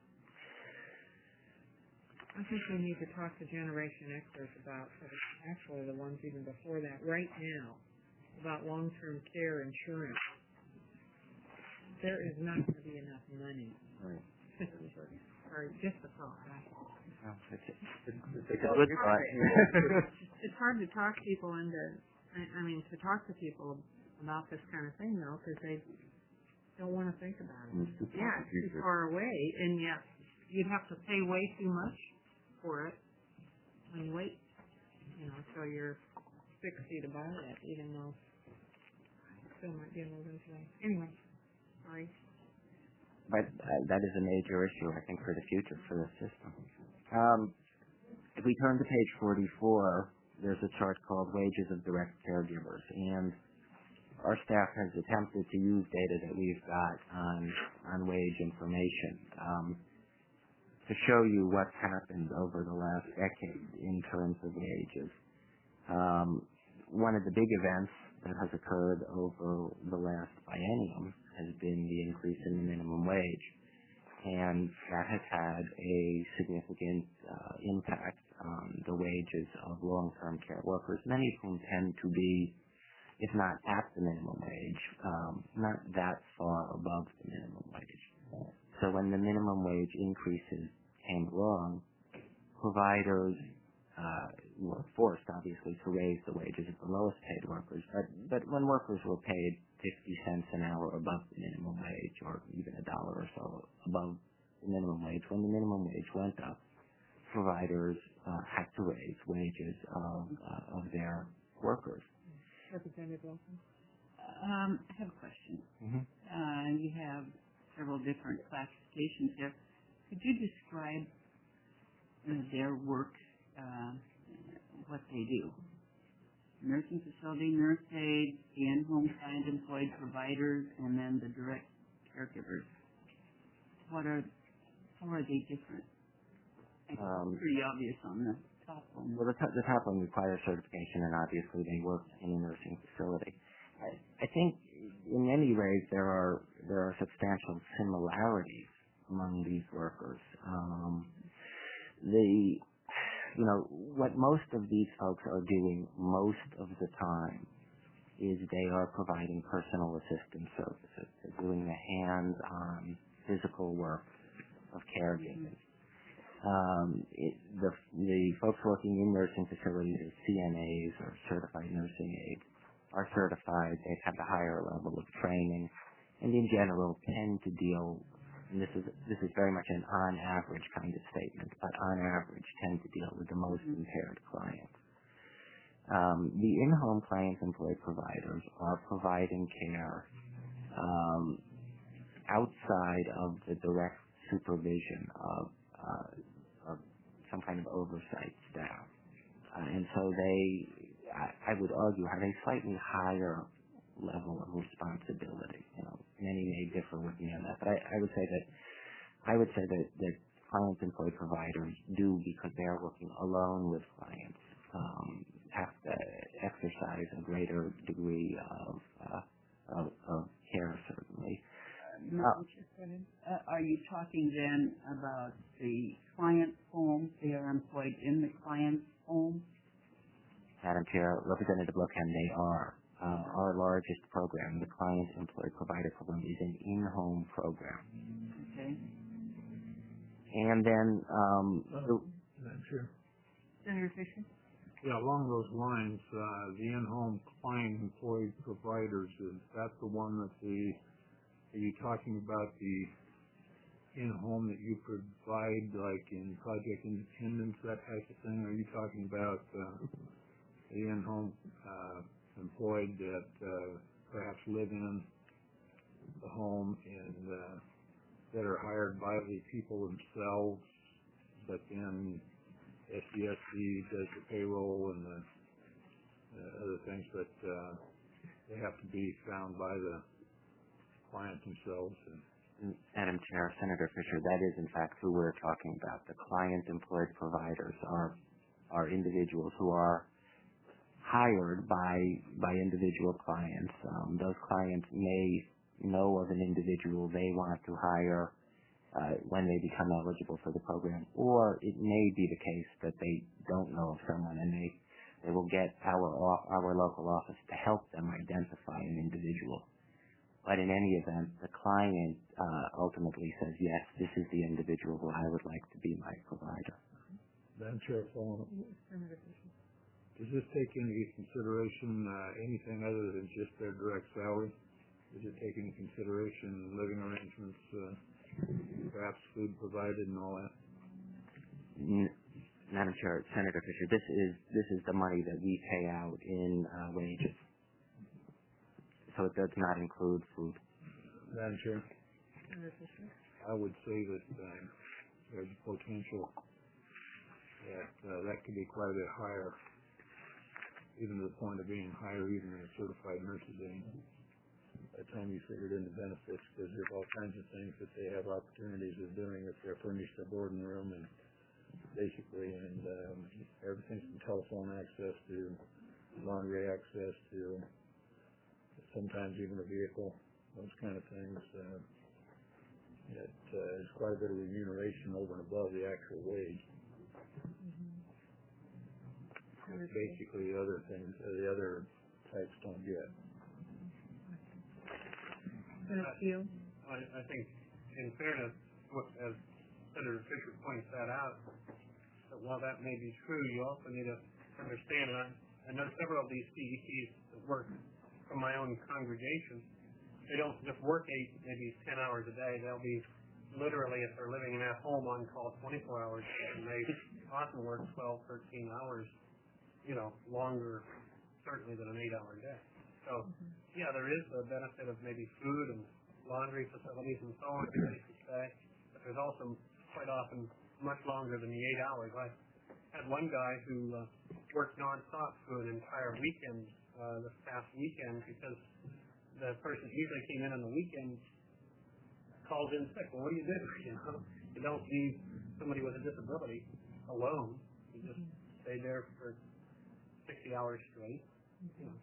I think we need to talk to Generation Xers about, actually the ones even before that, right now, about long-term care insurance. There is not going to be enough money. Right. Sorry, just a thought. Oh, it's, it's, it's a good thought. It's hard to talk people into, I, I mean, to talk to people about this kind of thing, though, because they don't want to think about it. Yeah, it's too far away, and yet you'd have to pay way too much for it and wait, you know, till you're sixty to buy it, even though still might be a little bit away. Anyway, sorry. But uh, that is a major issue, I think, for the future for the system. Um, if we turn to page forty-four, there's a chart called Wages of Direct Caregivers, and our staff has attempted to use data that we've got on on wage information um, to show you what's happened over the last decade in terms of wages. Um, one of the big events that has occurred over the last biennium has been the increase in the minimum wage, and that has had a significant uh, impact on the wages of long-term care workers, many of whom tend to be, if not at the minimum wage, um, not that far above the minimum wage. So when the minimum wage increases came along, providers uh, were forced, obviously, to raise the wages of the lowest paid workers. But, but when workers were paid fifty cents an hour above the minimum wage, or even a dollar or so above the minimum wage, when the minimum wage went up, providers uh, had to raise wages of, uh, of their workers. Representative Wilson? Um, I have a question. Mm-hmm. Uh, you have several different classifications there. Could you describe uh, their work, uh, what they do? Nursing facility, nurse aides, the in-home client employed providers, and then the direct caregivers. What are, how are they different? It's Um, pretty obvious on the top one. Well, the, top, the top one requires certification, and obviously they work in a nursing facility. I, I think, in many ways, there are there are substantial similarities among these workers. Um, the you know what most of these folks are doing most of the time is they are providing personal assistance services. They're doing the hands-on physical work of caregiving. Um, it, the, the folks working in nursing facilities as C N As or certified nursing aides are certified. They've had a higher level of training, and in general tend to deal. And this is this is very much an on average kind of statement, but on average tend to deal with the most impaired clients. Um, the in-home client employed providers are providing care um, outside of the direct supervision of Uh, of some kind of oversight staff. Uh, and so they, I, I would argue, have a slightly higher level of responsibility. You know, many may differ with me on that, but I, I would say that I would say that, that client employed providers do, because they are working alone with clients, um, have to exercise a greater degree of uh, of, of care, certainly. Uh, uh, are you talking then about the client's home? They are employed in the client's home? Madam Chair, Representative Loken, they are. Um, our largest program, the Client Employed Provider Program, is an in-home program. Okay. And then, um, Uh, Madam Chair. Senator Fisher? Yeah, along those lines, uh, the in-home client employed providers, is that the one that the Are you talking about the in-home that you provide, like in Project Independence, that type of thing? Are you talking about uh, the in-home uh, employed that uh, perhaps live in the home and uh, that are hired by the people themselves, but then S D S D does the payroll and the uh, other things, but uh, they have to be found by the client themselves? And Madam Chair, Senator Fisher, that is in fact who we're talking about. The client employed providers are are individuals who are hired by by individual clients. Um, those clients may know of an individual they want to hire uh, when they become eligible for the program, or it may be the case that they don't know of someone and they they will get our our local office to help them identify an individual. But in any event, the client uh, ultimately says, yes, this is the individual who I would like to be my provider. Madam Chair, following up, does this take into consideration uh, anything other than just their direct salary? Does it take into consideration living arrangements, uh, perhaps food provided and all that? N- Madam Chair, Senator Fisher, this is this is the money that we pay out in uh, wages. So it does not include food. Madam Chair, I would say that uh, there's a potential that uh, that could be quite a bit higher, even to the point of being higher even than a certified nurse's aide. By the time you figured in the benefits, because there's all kinds of things that they have opportunities of doing if they're furnished a boarding room and basically, and um, everything from telephone access to laundry access to sometimes even a vehicle, those kind of things. Uh, it uh, is quite a bit of remuneration over and above the actual wage. Mm-hmm. Basically, the other things, uh, the other types don't get. I, I think, in fairness, what, as Senator Fisher points that out, But while that may be true, you also need to understand, and I, I know several of these C E Ps that work from my own congregation. They don't just work eight, maybe ten hours a day. They'll be literally, if they're living in that home, on call twenty-four hours a day, and they often work twelve, thirteen hours, you know, longer, certainly than an eight-hour day. So, yeah, there is the benefit of maybe food and laundry facilities and so on, place to stay, but there's also quite often much longer than the eight hours. I had one guy who uh, worked nonstop for an entire weekend uh, this past weekend because the person usually came in on the weekend calls in sick. Well, what do you do? You know, you don't leave somebody with a disability alone. You just stay there for sixty hours straight. You know.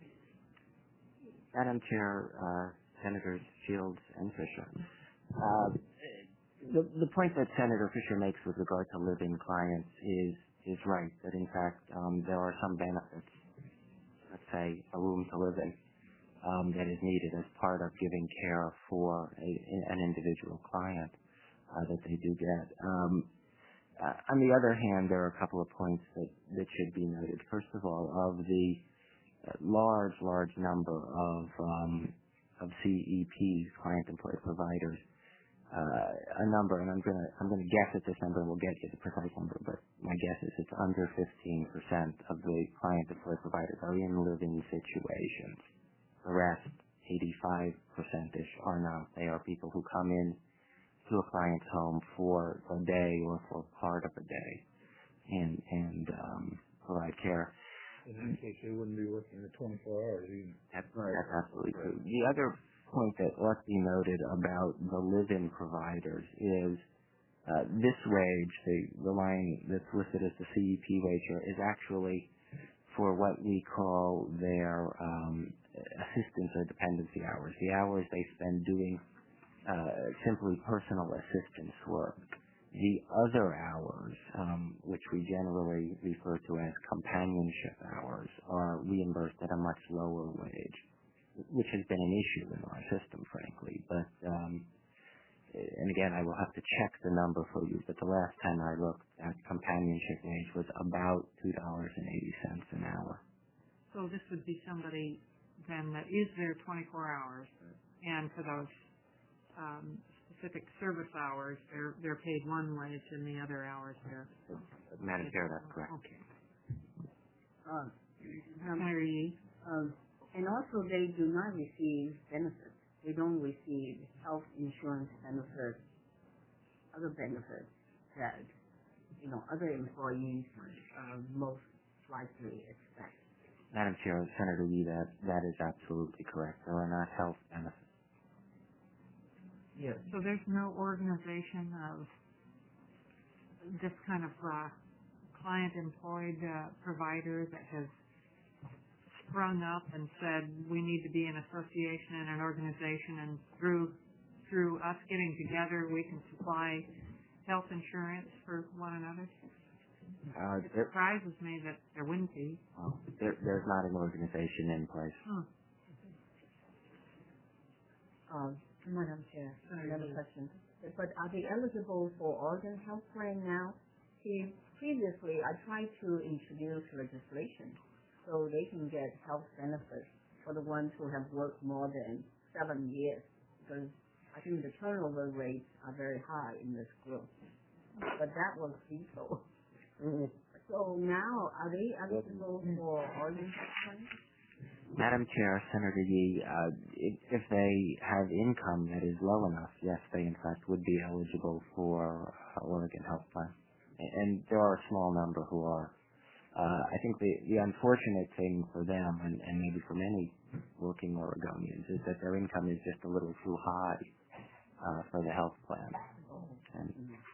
Madam Chair, uh, Senators Shields and Fisher. Uh, the, the point that Senator Fisher makes with regard to live-in clients is is right. That in fact um, there are some benefits. Let's say a room to live in. Um, that is needed as part of giving care for a, an individual client uh, that they do get. Um, uh, on the other hand, there are a couple of points that, that should be noted. First of all, of the large, large number of um, of C E Ps, client employee providers, uh, a number, and I'm gonna I'm gonna guess at this number, and we'll get you the precise number, but my guess is it's under fifteen percent of the client employee providers are in living situations. The rest, eighty-five percent-ish, are not. They are people who come in to a client's home for a day or for part of a day and and um, provide care. In that case, they wouldn't be working the twenty-four hours even. That's, that's absolutely true. The other point that ought to be noted about the live-in providers is uh, this wage, the, the line that's listed as the C E P wage here, is actually for what we call their um, assistance or dependency hours, the hours they spend doing uh, simply personal assistance work. The other hours, um, which we generally refer to as companionship hours, are reimbursed at a much lower wage, which has been an issue in our system, frankly. But, um, and again, I will have to check the number for you, but the last time I looked at companionship wage was about two dollars and eighty cents an hour. So this would be somebody then that is there twenty-four hours, and for those um, specific service hours, they're they're paid one wage, and the other hours they're. Madam Chair, that's correct. Okay. Uh, um, Sorry. um, and also, they do not receive benefits. They don't receive health insurance benefits, other benefits that you know other employees uh, most likely expect. Madam Chair, Senator Yee, that, that is absolutely correct. There are not health benefits. Yes. So there's no organization of this kind of uh, client-employed uh, provider that has sprung up and said we need to be an association and an organization, and through through us getting together, we can supply health insurance for one another. Uh, it there, surprises me that there wouldn't be. Well, there, there's not an organization in place. Hmm. Uh, Madam Chair, another question. But are they eligible for organ health plan now? See, previously I tried to introduce legislation so they can get health benefits for the ones who have worked more than seven years, because I think the turnover rates are very high in this group. But that was feasible. Mm-hmm. So now, are they eligible for organ transplant? Madam Chair, Senator Yee, uh, if, if they have income that is low enough, yes, they in fact would be eligible for uh, Oregon Health Plan. And there are a small number who are. Uh, I think the, the unfortunate thing for them, and, and maybe for many working Oregonians, is that their income is just a little too high uh, for the health plan. And,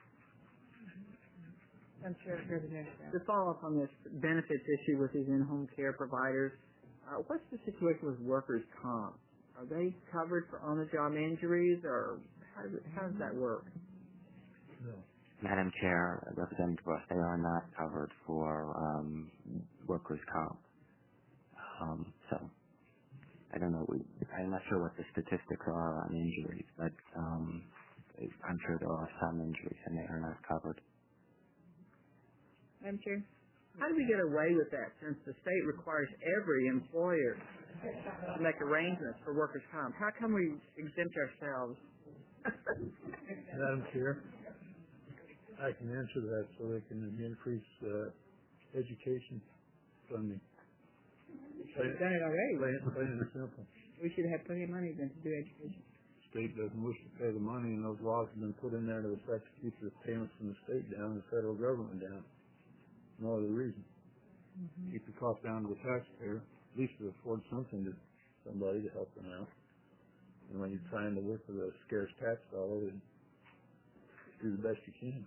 I'm sure. To follow up on this benefits issue with these in-home care providers, uh, what's the situation with workers' comp? Are they covered for on-the-job injuries, or how does, it, how does that work? No. Madam Chair, Representative Ross, they are not covered for um, workers' comp. Um, so I don't know. We, I'm not sure what the statistics are on injuries, but um, I'm sure there are some injuries and they are not covered. Madam Chair? How do we get away with that since the state requires every employer to make arrangements for workers' comp? How come we exempt ourselves? Madam Chair, I can answer that so they can increase uh, education funding. We've done it already. Plain, plain and simple. We should have plenty of money then to do education. State doesn't wish to pay the money, and those laws have been put in there to effect to keep the payments from the state down and the federal government down. No other reason. Mm-hmm. Keep the cost down to the taxpayer. At least to afford something to somebody to help them out. And when you're trying to work with a scarce tax dollar, then do the best you can.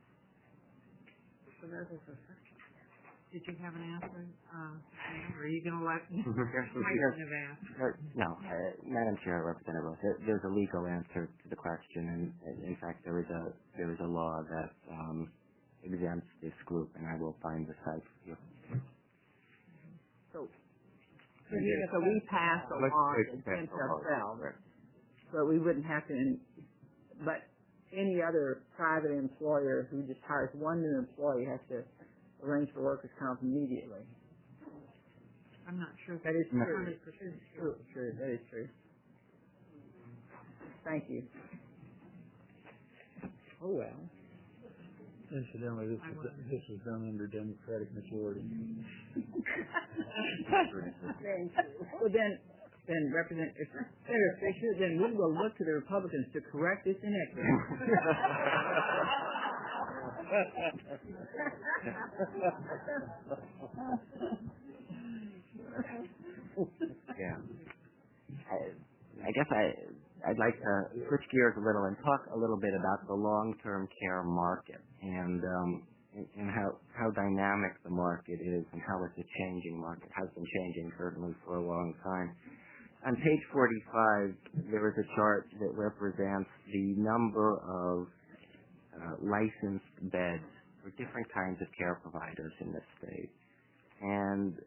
Did you have an answer? Uh, or are you going to let Mike have asked? No, uh, Madam Chair, Representative Rose, there, there's a legal answer to the question, and, and in fact, there is a there is a law that um, exempts this group, and I will find the site for you. So, so we passed a law that exempts ourselves, but we wouldn't have to. But any other private employer who just hires one new employee has to arrange for workers' comp immediately. I'm not sure. That is true. one hundred percent true. True. That is true. Thank you. Oh well. Incidentally, this is, this is done under Democratic majority. Thank you. Well then, then Representative Senator Fisher, then we will look to the Republicans to correct this inequity. Yeah. I, I guess I, I'd like to switch gears a little and talk a little bit about the long-term care market and, um, and, and how, how dynamic the market is and how it's a changing market, has been changing certainly for a long time. On page forty-five, there is a chart that represents the number of uh, licensed beds for different kinds of care providers in this state. And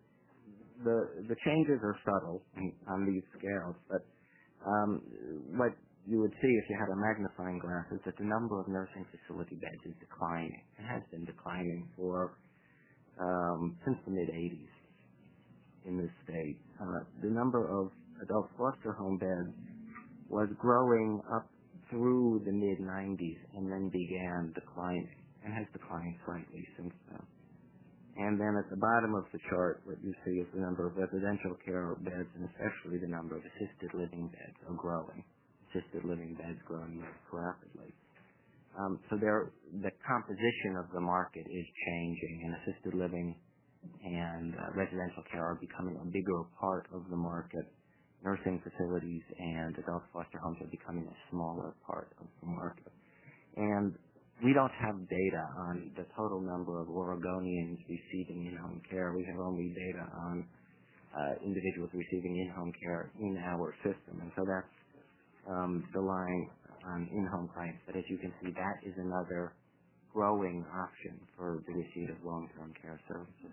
the the changes are subtle in, on these scales, but um, what you would see if you had a magnifying glass is that the number of nursing facility beds is declining. It has been declining for um, since the mid-eighties in this state. Uh, the number of adult foster home beds was growing up through the mid nineties and then began declining and has declined slightly since then. And then at the bottom of the chart, what you see is the number of residential care beds and especially the number of assisted living beds are growing. Assisted living beds growing most rapidly. Um, so there, the composition of the market is changing, and assisted living and uh, residential care are becoming a bigger part of the market. Nursing facilities and adult foster homes are becoming a smaller part of the market. And we don't have data on the total number of Oregonians receiving in-home care. We have only data on uh, individuals receiving in-home care in our system. And so that's um, relying on in-home clients. But as you can see, that is another growing option for the receipt of long-term care services.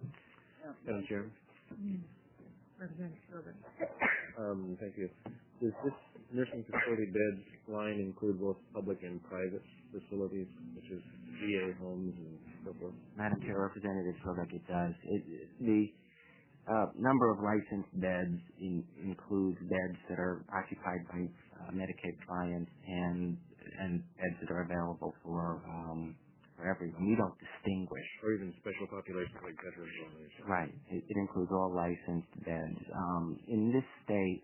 Madam Chair. Mm. Representative Schroeder. Um, thank you. Does this nursing facility bed line include both public and private facilities, such as V A homes and so forth? Madam Chair, Representative Schroeder, it does. It, the uh, number of licensed beds in, includes beds that are occupied by uh, Medicaid clients and and beds that are available for um, for everyone. We don't distinguish. Or even special populations like veterans. Right. It, it includes all licensed beds. Um, in this state,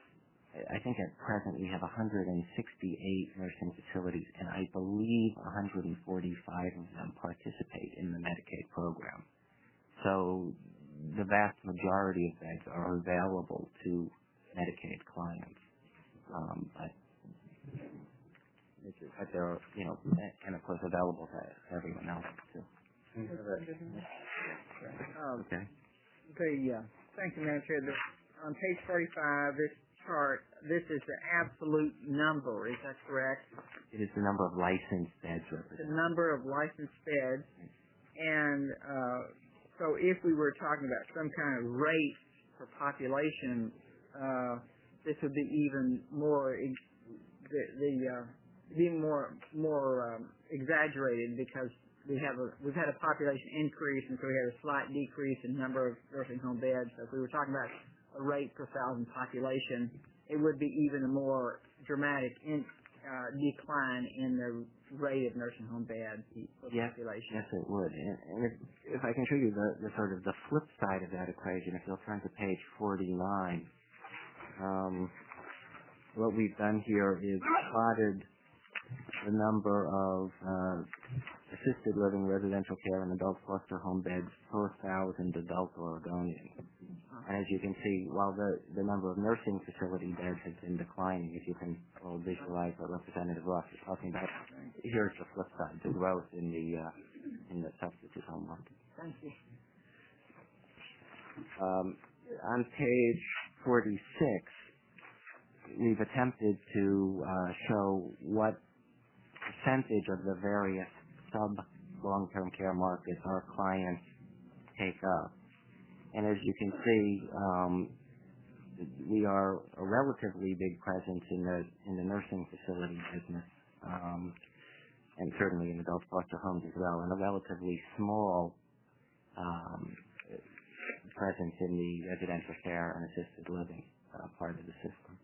I think at present we have one hundred sixty-eight nursing facilities, and I believe one hundred forty-five of them participate in the Medicaid program. So the vast majority of beds are available to Medicaid clients. Um, but But they're, you know, and of course available to everyone else too. Um, okay. The, uh, thank you, Madam Chair. The, on page forty-five, this chart, this is the absolute number. Is that correct? It is the number of licensed beds. The number of licensed beds, and uh, so if we were talking about some kind of rate for population, uh, this would be even more the, the uh, be more more um, exaggerated because we have a we've had a population increase, and so we had a slight decrease in number of nursing home beds. So if we were talking about a rate per thousand population, it would be even a more dramatic in, uh, decline in the rate of nursing home beds per yes, population. Yes, it would. And, and if, if I can show you the, the sort of the flip side of that equation, if you'll turn to page forty-nine, um, what we've done here is plotted the number of uh, assisted living, residential care, and adult foster home beds per thousand adult Oregonians. And as you can see, while the, the number of nursing facility beds has been declining, if you can well, visualize what Representative Ross is talking about, here's the flip side, the growth in the uh, in the substitute home market. Thank you. Um, on page forty-six, we've attempted to uh, show what percentage of the various sub long-term care markets our clients take up. And as you can see, um, we are a relatively big presence in the in the nursing facility business, um, and certainly in adult foster homes as well, and a relatively small um, presence in the residential care and assisted living uh, part of the system.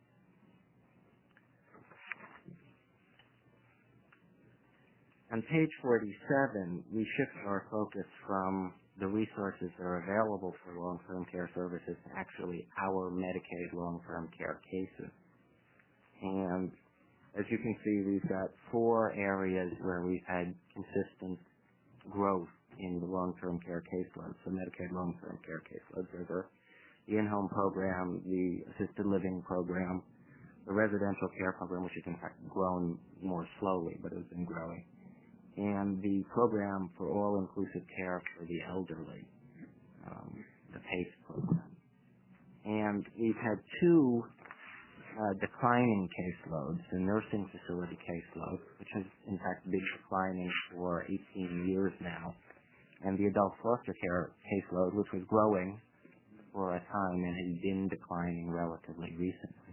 On page forty-seven, we shift our focus from the resources that are available for long-term care services to actually our Medicaid long-term care cases. And as you can see, we've got four areas where we've had consistent growth in the long-term care caseloads, the Medicaid long-term care caseloads. There's the in-home program, the assisted living program, the residential care program, which has in fact grown more slowly, but has been growing, and the program for all-inclusive care for the elderly, um, the PACE program. And we've had two uh, declining caseloads, the nursing facility caseload, which has in fact been declining for eighteen years now, and the adult foster care caseload, which was growing for a time and has been declining relatively recently.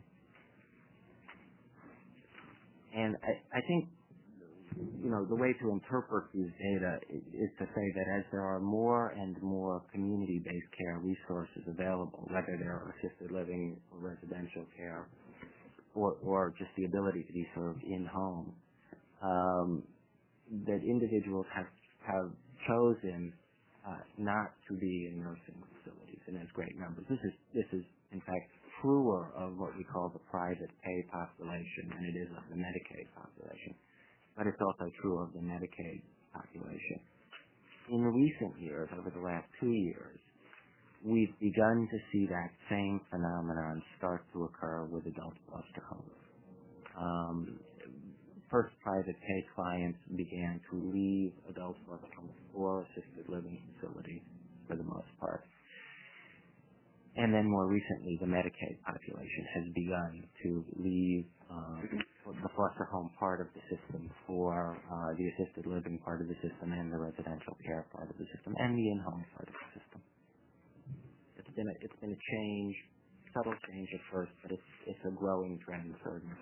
And I, I think you know, the way to interpret these data is to say that as there are more and more community-based care resources available, whether they're assisted living or residential care, or, or just the ability to be served in-home, um, that individuals have, have chosen uh, not to be in nursing facilities in as great numbers. This is, this is, in fact, truer of what we call the private pay population than it is of the Medicaid population. But it's also true of the Medicaid population. In recent years, over the last two years, we've begun to see that same phenomenon start to occur with adult foster homes. Um, first, private pay clients began to leave adult foster homes for assisted living facilities for the most part. And then more recently, the Medicaid population has begun to leave uh, the foster home part of the system for uh, the assisted living part of the system and the residential care part of the system and the in-home part of the system. It's been a, it's been a change, subtle change at first, but it's it's a growing trend certainly.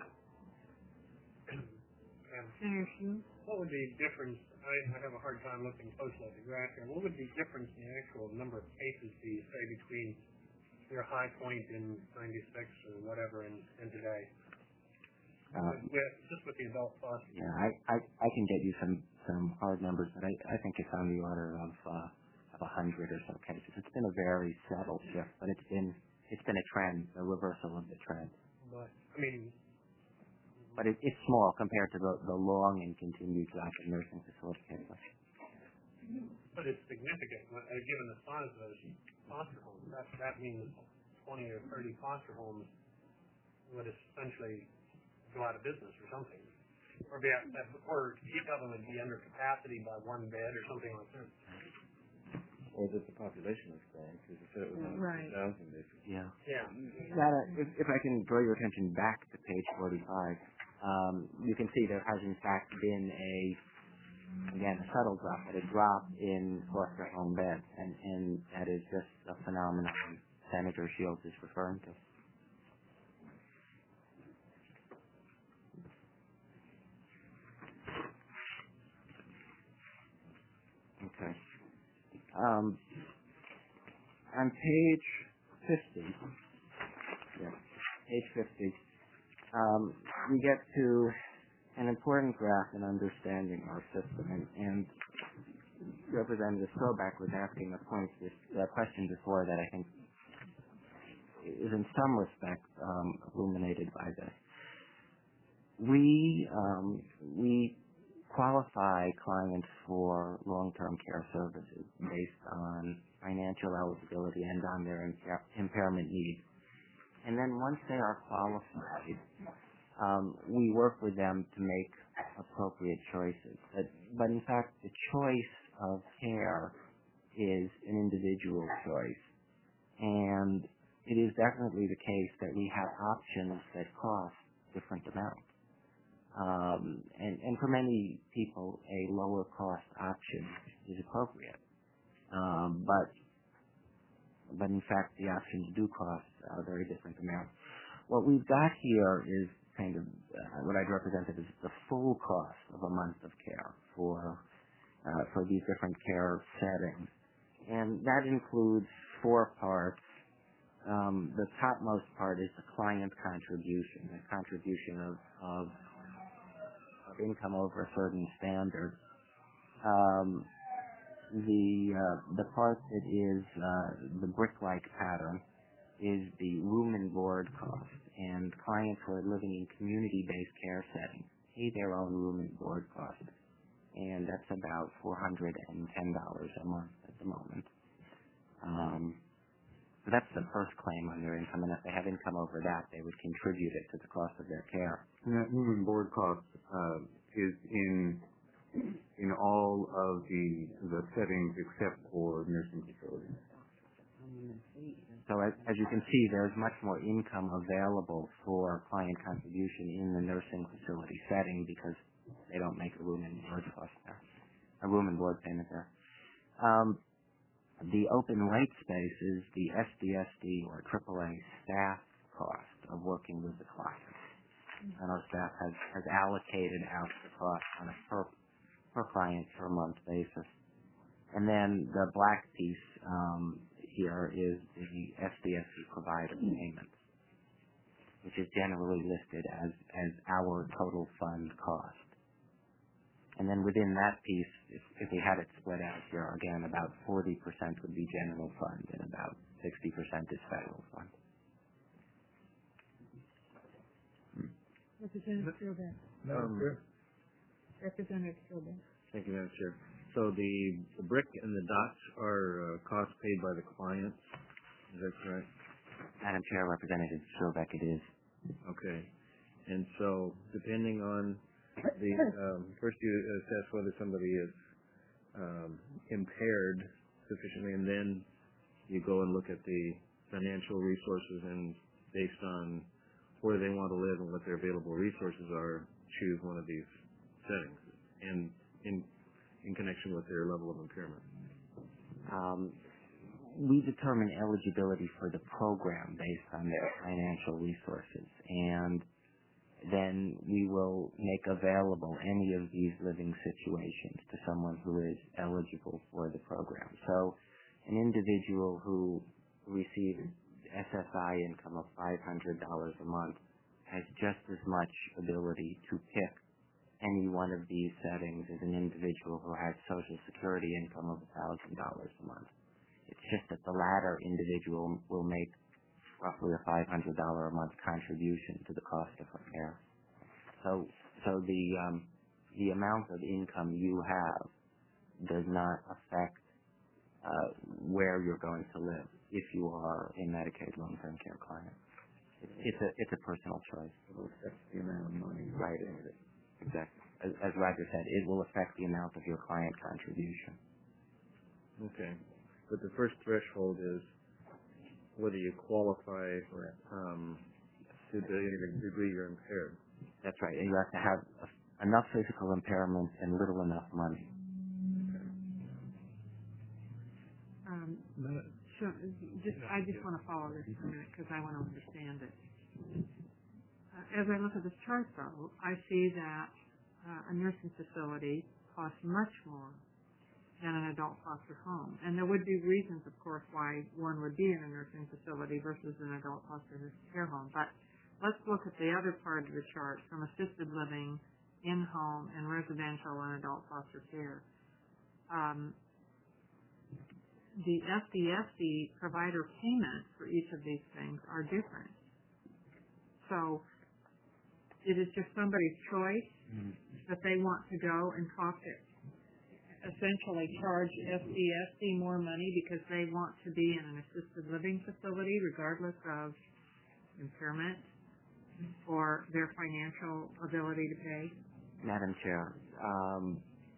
Um, what would be difference? I, I have a hard time looking closely at the graph here. What would be difference in the actual number of cases be, say, between your high point in ninety-six or whatever and, and today? Uh, with, just with the adult foster. Yeah, I, I, I can get you some, some hard numbers, but I, I think it's on the order of uh, of a hundred or so cases. It's been a very subtle shift, but it's been it's been a trend, a reversal of the trend. But I mean, but it, it's small compared to the, the long and continued drop in nursing facility cases. But it's significant, uh, given the size of those foster homes. That that means twenty or thirty foster homes would essentially go out of business or something, or be at, or each of them would be under capacity by one bed or something like that. Or that the population is growing, because you said it was one Right. hundred thousand basically. Yeah. Yeah. That, uh, if, if I can draw your attention back to page forty-five, um, you can see there has in fact been a, again, a subtle drop, but a drop in foster home beds, and, and that is just a phenomenon Senator Shields is referring to. um, on page fifty, yeah, page fifty, um, we get to an important graph in understanding our system, and, and Representative Strobeck was asking a point, a question before that I think is in some respects um, illuminated by this. We um, we qualify clients for long-term care services based on financial eligibility and on their impair- impairment needs. And then once they are qualified, um, we work with them to make appropriate choices. But, but in fact, the choice of care is an individual choice. And it is definitely the case that we have options that cost different amounts. Um, and, and for many people, a lower cost option is appropriate. Um, but, but in fact, the options do cost a very different amount. What we've got here is kind of uh, what I'd represented as the full cost of a month of care for uh, for these different care settings, and that includes four parts. Um, the topmost part is the client contribution, the contribution of, of of income over a certain standard. Um, the uh, the part that is uh, the brick-like pattern is the room and board cost, and clients who are living in community-based care settings pay their own room and board cost, and that's about four hundred ten dollars a month at the moment. Um, so that's the first claim on their income, and if they have income over that, they would contribute it to the cost of their care. And that room and board cost uh, is in in all of the the settings except for nursing facilities. So as, as you can see, there's much more income available for client contribution in the nursing facility setting because they don't make a room and board cost there, a room and board payment there. Um, the open white space is the S D S D or triple A staff cost of working with the client. And our staff has, has allocated out the cost on a per, per client per month basis. And then the black piece um, here is the S D S D provider payments, which is generally listed as, as our total fund cost. And then within that piece, if, if we had it split out here, again, about forty percent would be general fund and about sixty percent is federal fund. Representative Strobeck. Um, Representative Strobeck. Thank you, Madam Chair. So the, the brick and the dots are uh, costs paid by the clients. Is that correct? Madam Chair, Representative Strobeck, it is. Okay. And so depending on the, um, first you assess whether somebody is um, impaired sufficiently, and then you go and look at the financial resources and based on where they want to live and what their available resources are, choose one of these settings and in in connection with their level of impairment. Um, we determine eligibility for the program based on their financial resources, and then we will make available any of these living situations to someone who is eligible for the program. So an individual who receives S S I income of five hundred dollars a month has just as much ability to pick any one of these settings as an individual who has Social Security income of one thousand dollars a month. It's just that the latter individual will make roughly a five hundred dollars a month contribution to the cost of her care. So, so the um, the amount of income you have does not affect uh, where you're going to live if you are a Medicaid long-term care client. It's, it's a it's a personal choice. It will affect the amount of money. Right. Exactly. As, as Roger said, it will affect the amount of your client contribution. Okay. But the first threshold is whether you qualify for, um, to the degree you're impaired. That's right. And you have to have a, enough physical impairment and little enough money. Um, sure, just, I just want to follow this for a minute because I want to understand it. Uh, as I look at this chart, though, I see that uh, a nursing facility costs much more than an adult foster home. And there would be reasons, of course, why one would be in a nursing facility versus an adult foster care home. But let's look at the other part of the chart from assisted living, in-home, and residential and adult foster care. Um, the S D S D provider payments for each of these things are different. So it is just somebody's choice mm-hmm. that they want to go and cost it, essentially charge S D S D more money because they want to be in an assisted living facility regardless of impairment or their financial ability to pay. Madam Chair, um,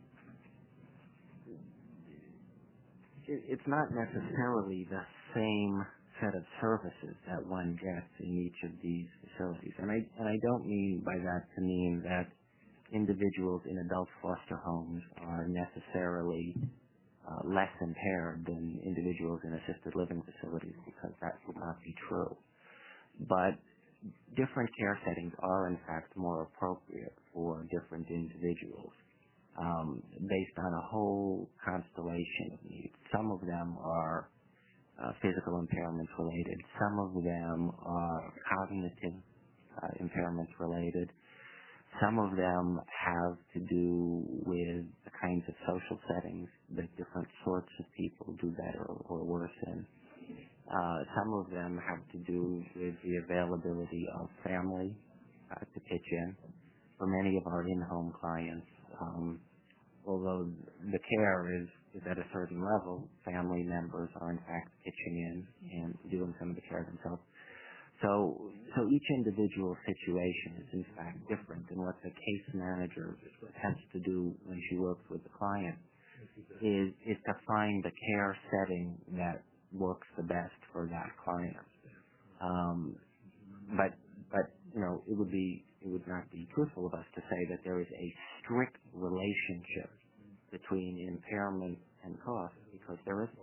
it, it's not necessarily the same set of services that one gets in each of these facilities. And I, and I don't mean by that to mean that individuals in adult foster homes are necessarily uh, less impaired than individuals in assisted living facilities, because that would not be true. But different care settings are, in fact, more appropriate for different individuals um, based on a whole constellation of needs. Some of them are uh, physical impairments related. Some of them are cognitive uh, impairments related. Some of them have to do with the kinds of social settings that different sorts of people do better or worse in. Uh, some of them have to do with the availability of family uh, to pitch in. For many of our in-home clients, um, although the care is, is at a certain level, family members are in fact pitching in and doing some of the care themselves. So, so each individual situation is in fact different, and what the case manager has to do when she works with the client is, is to find the care setting that works the best for that client. Um, but, but, you know, it would be, it would not be truthful of us to say that there is a strict relationship between impairment and cost, because there isn't.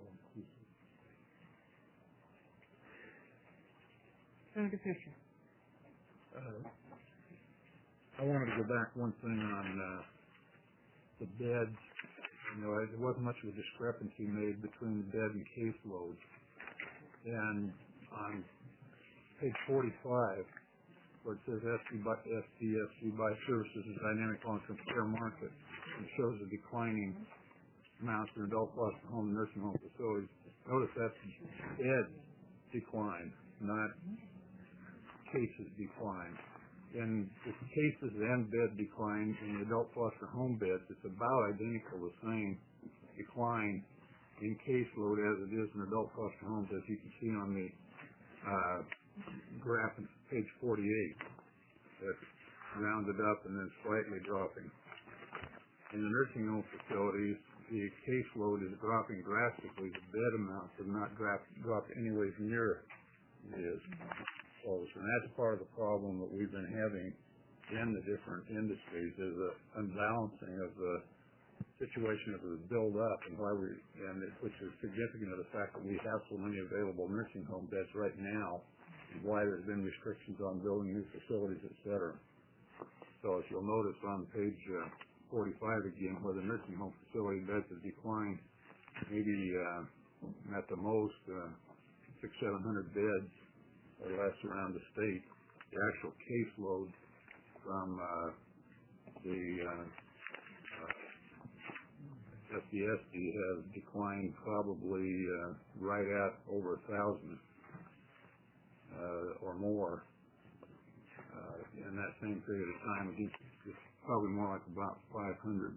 Senator Fisher. Uh, I wanted to go back one thing on uh, the beds. You know, there wasn't much of a discrepancy made between the bed and caseload. And on page forty-five, where it says S D S D by services and dynamic long-term care market, it shows a declining amount in adult foster home and nursing home facilities. Notice that's bed decline, not cases decline. In the cases and bed decline in the adult foster home beds, it's about identical, the same decline in caseload as it is in adult foster homes, as you can see on the uh, graph on page forty-eight. That's rounded up and then slightly dropping. In the nursing home facilities, the caseload is dropping drastically. The bed amounts have not dropped, dropped anywhere near it is. And that's part of the problem that we've been having in the different industries, is an unbalancing of the situation of the build up, and why we, and it, which is significant of the fact that we have so many available nursing home beds right now, and why there's been restrictions on building new facilities, et cetera. So as you'll notice on page uh, forty-five again, where the nursing home facility beds have declined maybe uh, at the most uh, six, seven hundred beds or less around the state. The actual caseload from uh, the uh, uh, S D S D has declined probably uh, right at over a thousand uh, or more uh, in that same period of time. It's, it's probably more like about five hundred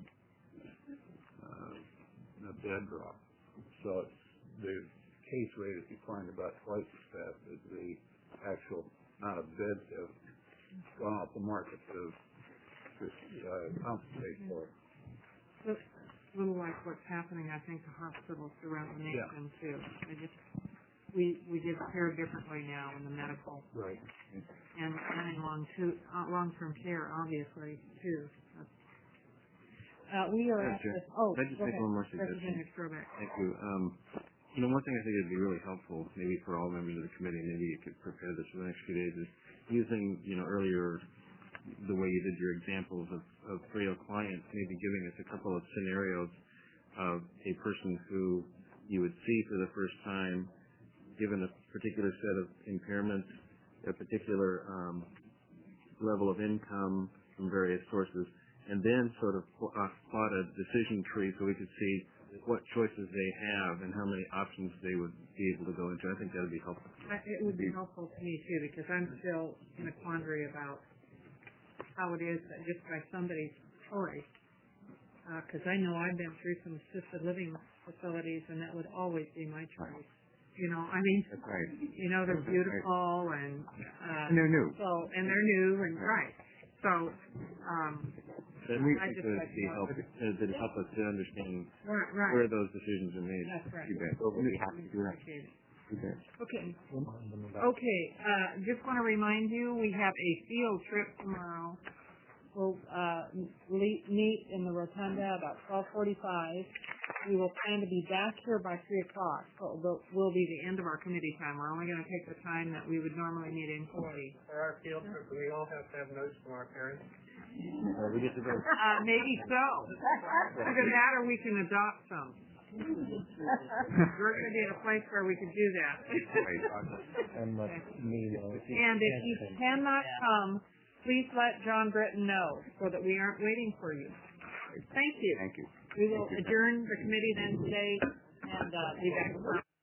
uh, a bed drop. So it's, the case rate has declined about twice as fast as the actual amount of beds have gone off the market to, to uh, compensate for it. It's a little like what's happening, I think, to hospitals throughout the nation, yeah. too. They just, we, we give care differently now in the medical. Right. And, and in long to, uh, long-term care, obviously, too. Uh, we are at this, oh, Can I just make ahead. one more suggestion? Thank you. Um, You know, one thing I think would be really helpful, maybe for all members of the committee, maybe you could prepare this for the next few days, is using, you know, earlier the way you did your examples of, of frail clients, maybe giving us a couple of scenarios of a person who you would see for the first time, given a particular set of impairments, a particular um, level of income from various sources, and then sort of pl- uh, plot a decision tree so we could see what choices they have and how many options they would be able to go into. I think that would be helpful. I- It would be helpful to me too, because I'm still in a quandary about how it is that just by somebody's choice, because I know I've been through some assisted living facilities, and that would always be my choice. You know, I mean, That's right. you know, they're beautiful and uh, And they're new. So and they're new and right. So um, That we I think just that like would be to- help, uh, that help us to understand right, right. where those decisions are made. That's right. You bet. We'll be happy to do that. Appreciate it. You bet. Okay. Okay. Uh, just want to remind you, we have a field trip tomorrow. We'll uh, le- meet in the rotunda about twelve forty-five. We will plan to be back here by three o'clock. So it will be the end of our committee time. We're only going to take the time that we would normally meet in employees. For our field trip, do we all have to have notes from our parents? Uh, we get to vote. Uh, maybe so. Either that or we can adopt some. We're going to be at a place where we could do that. And let me know. And if you cannot come, please let John Britton know so that we aren't waiting for you. Thank you. Thank you. We will adjourn the committee then today and uh, be back tomorrow.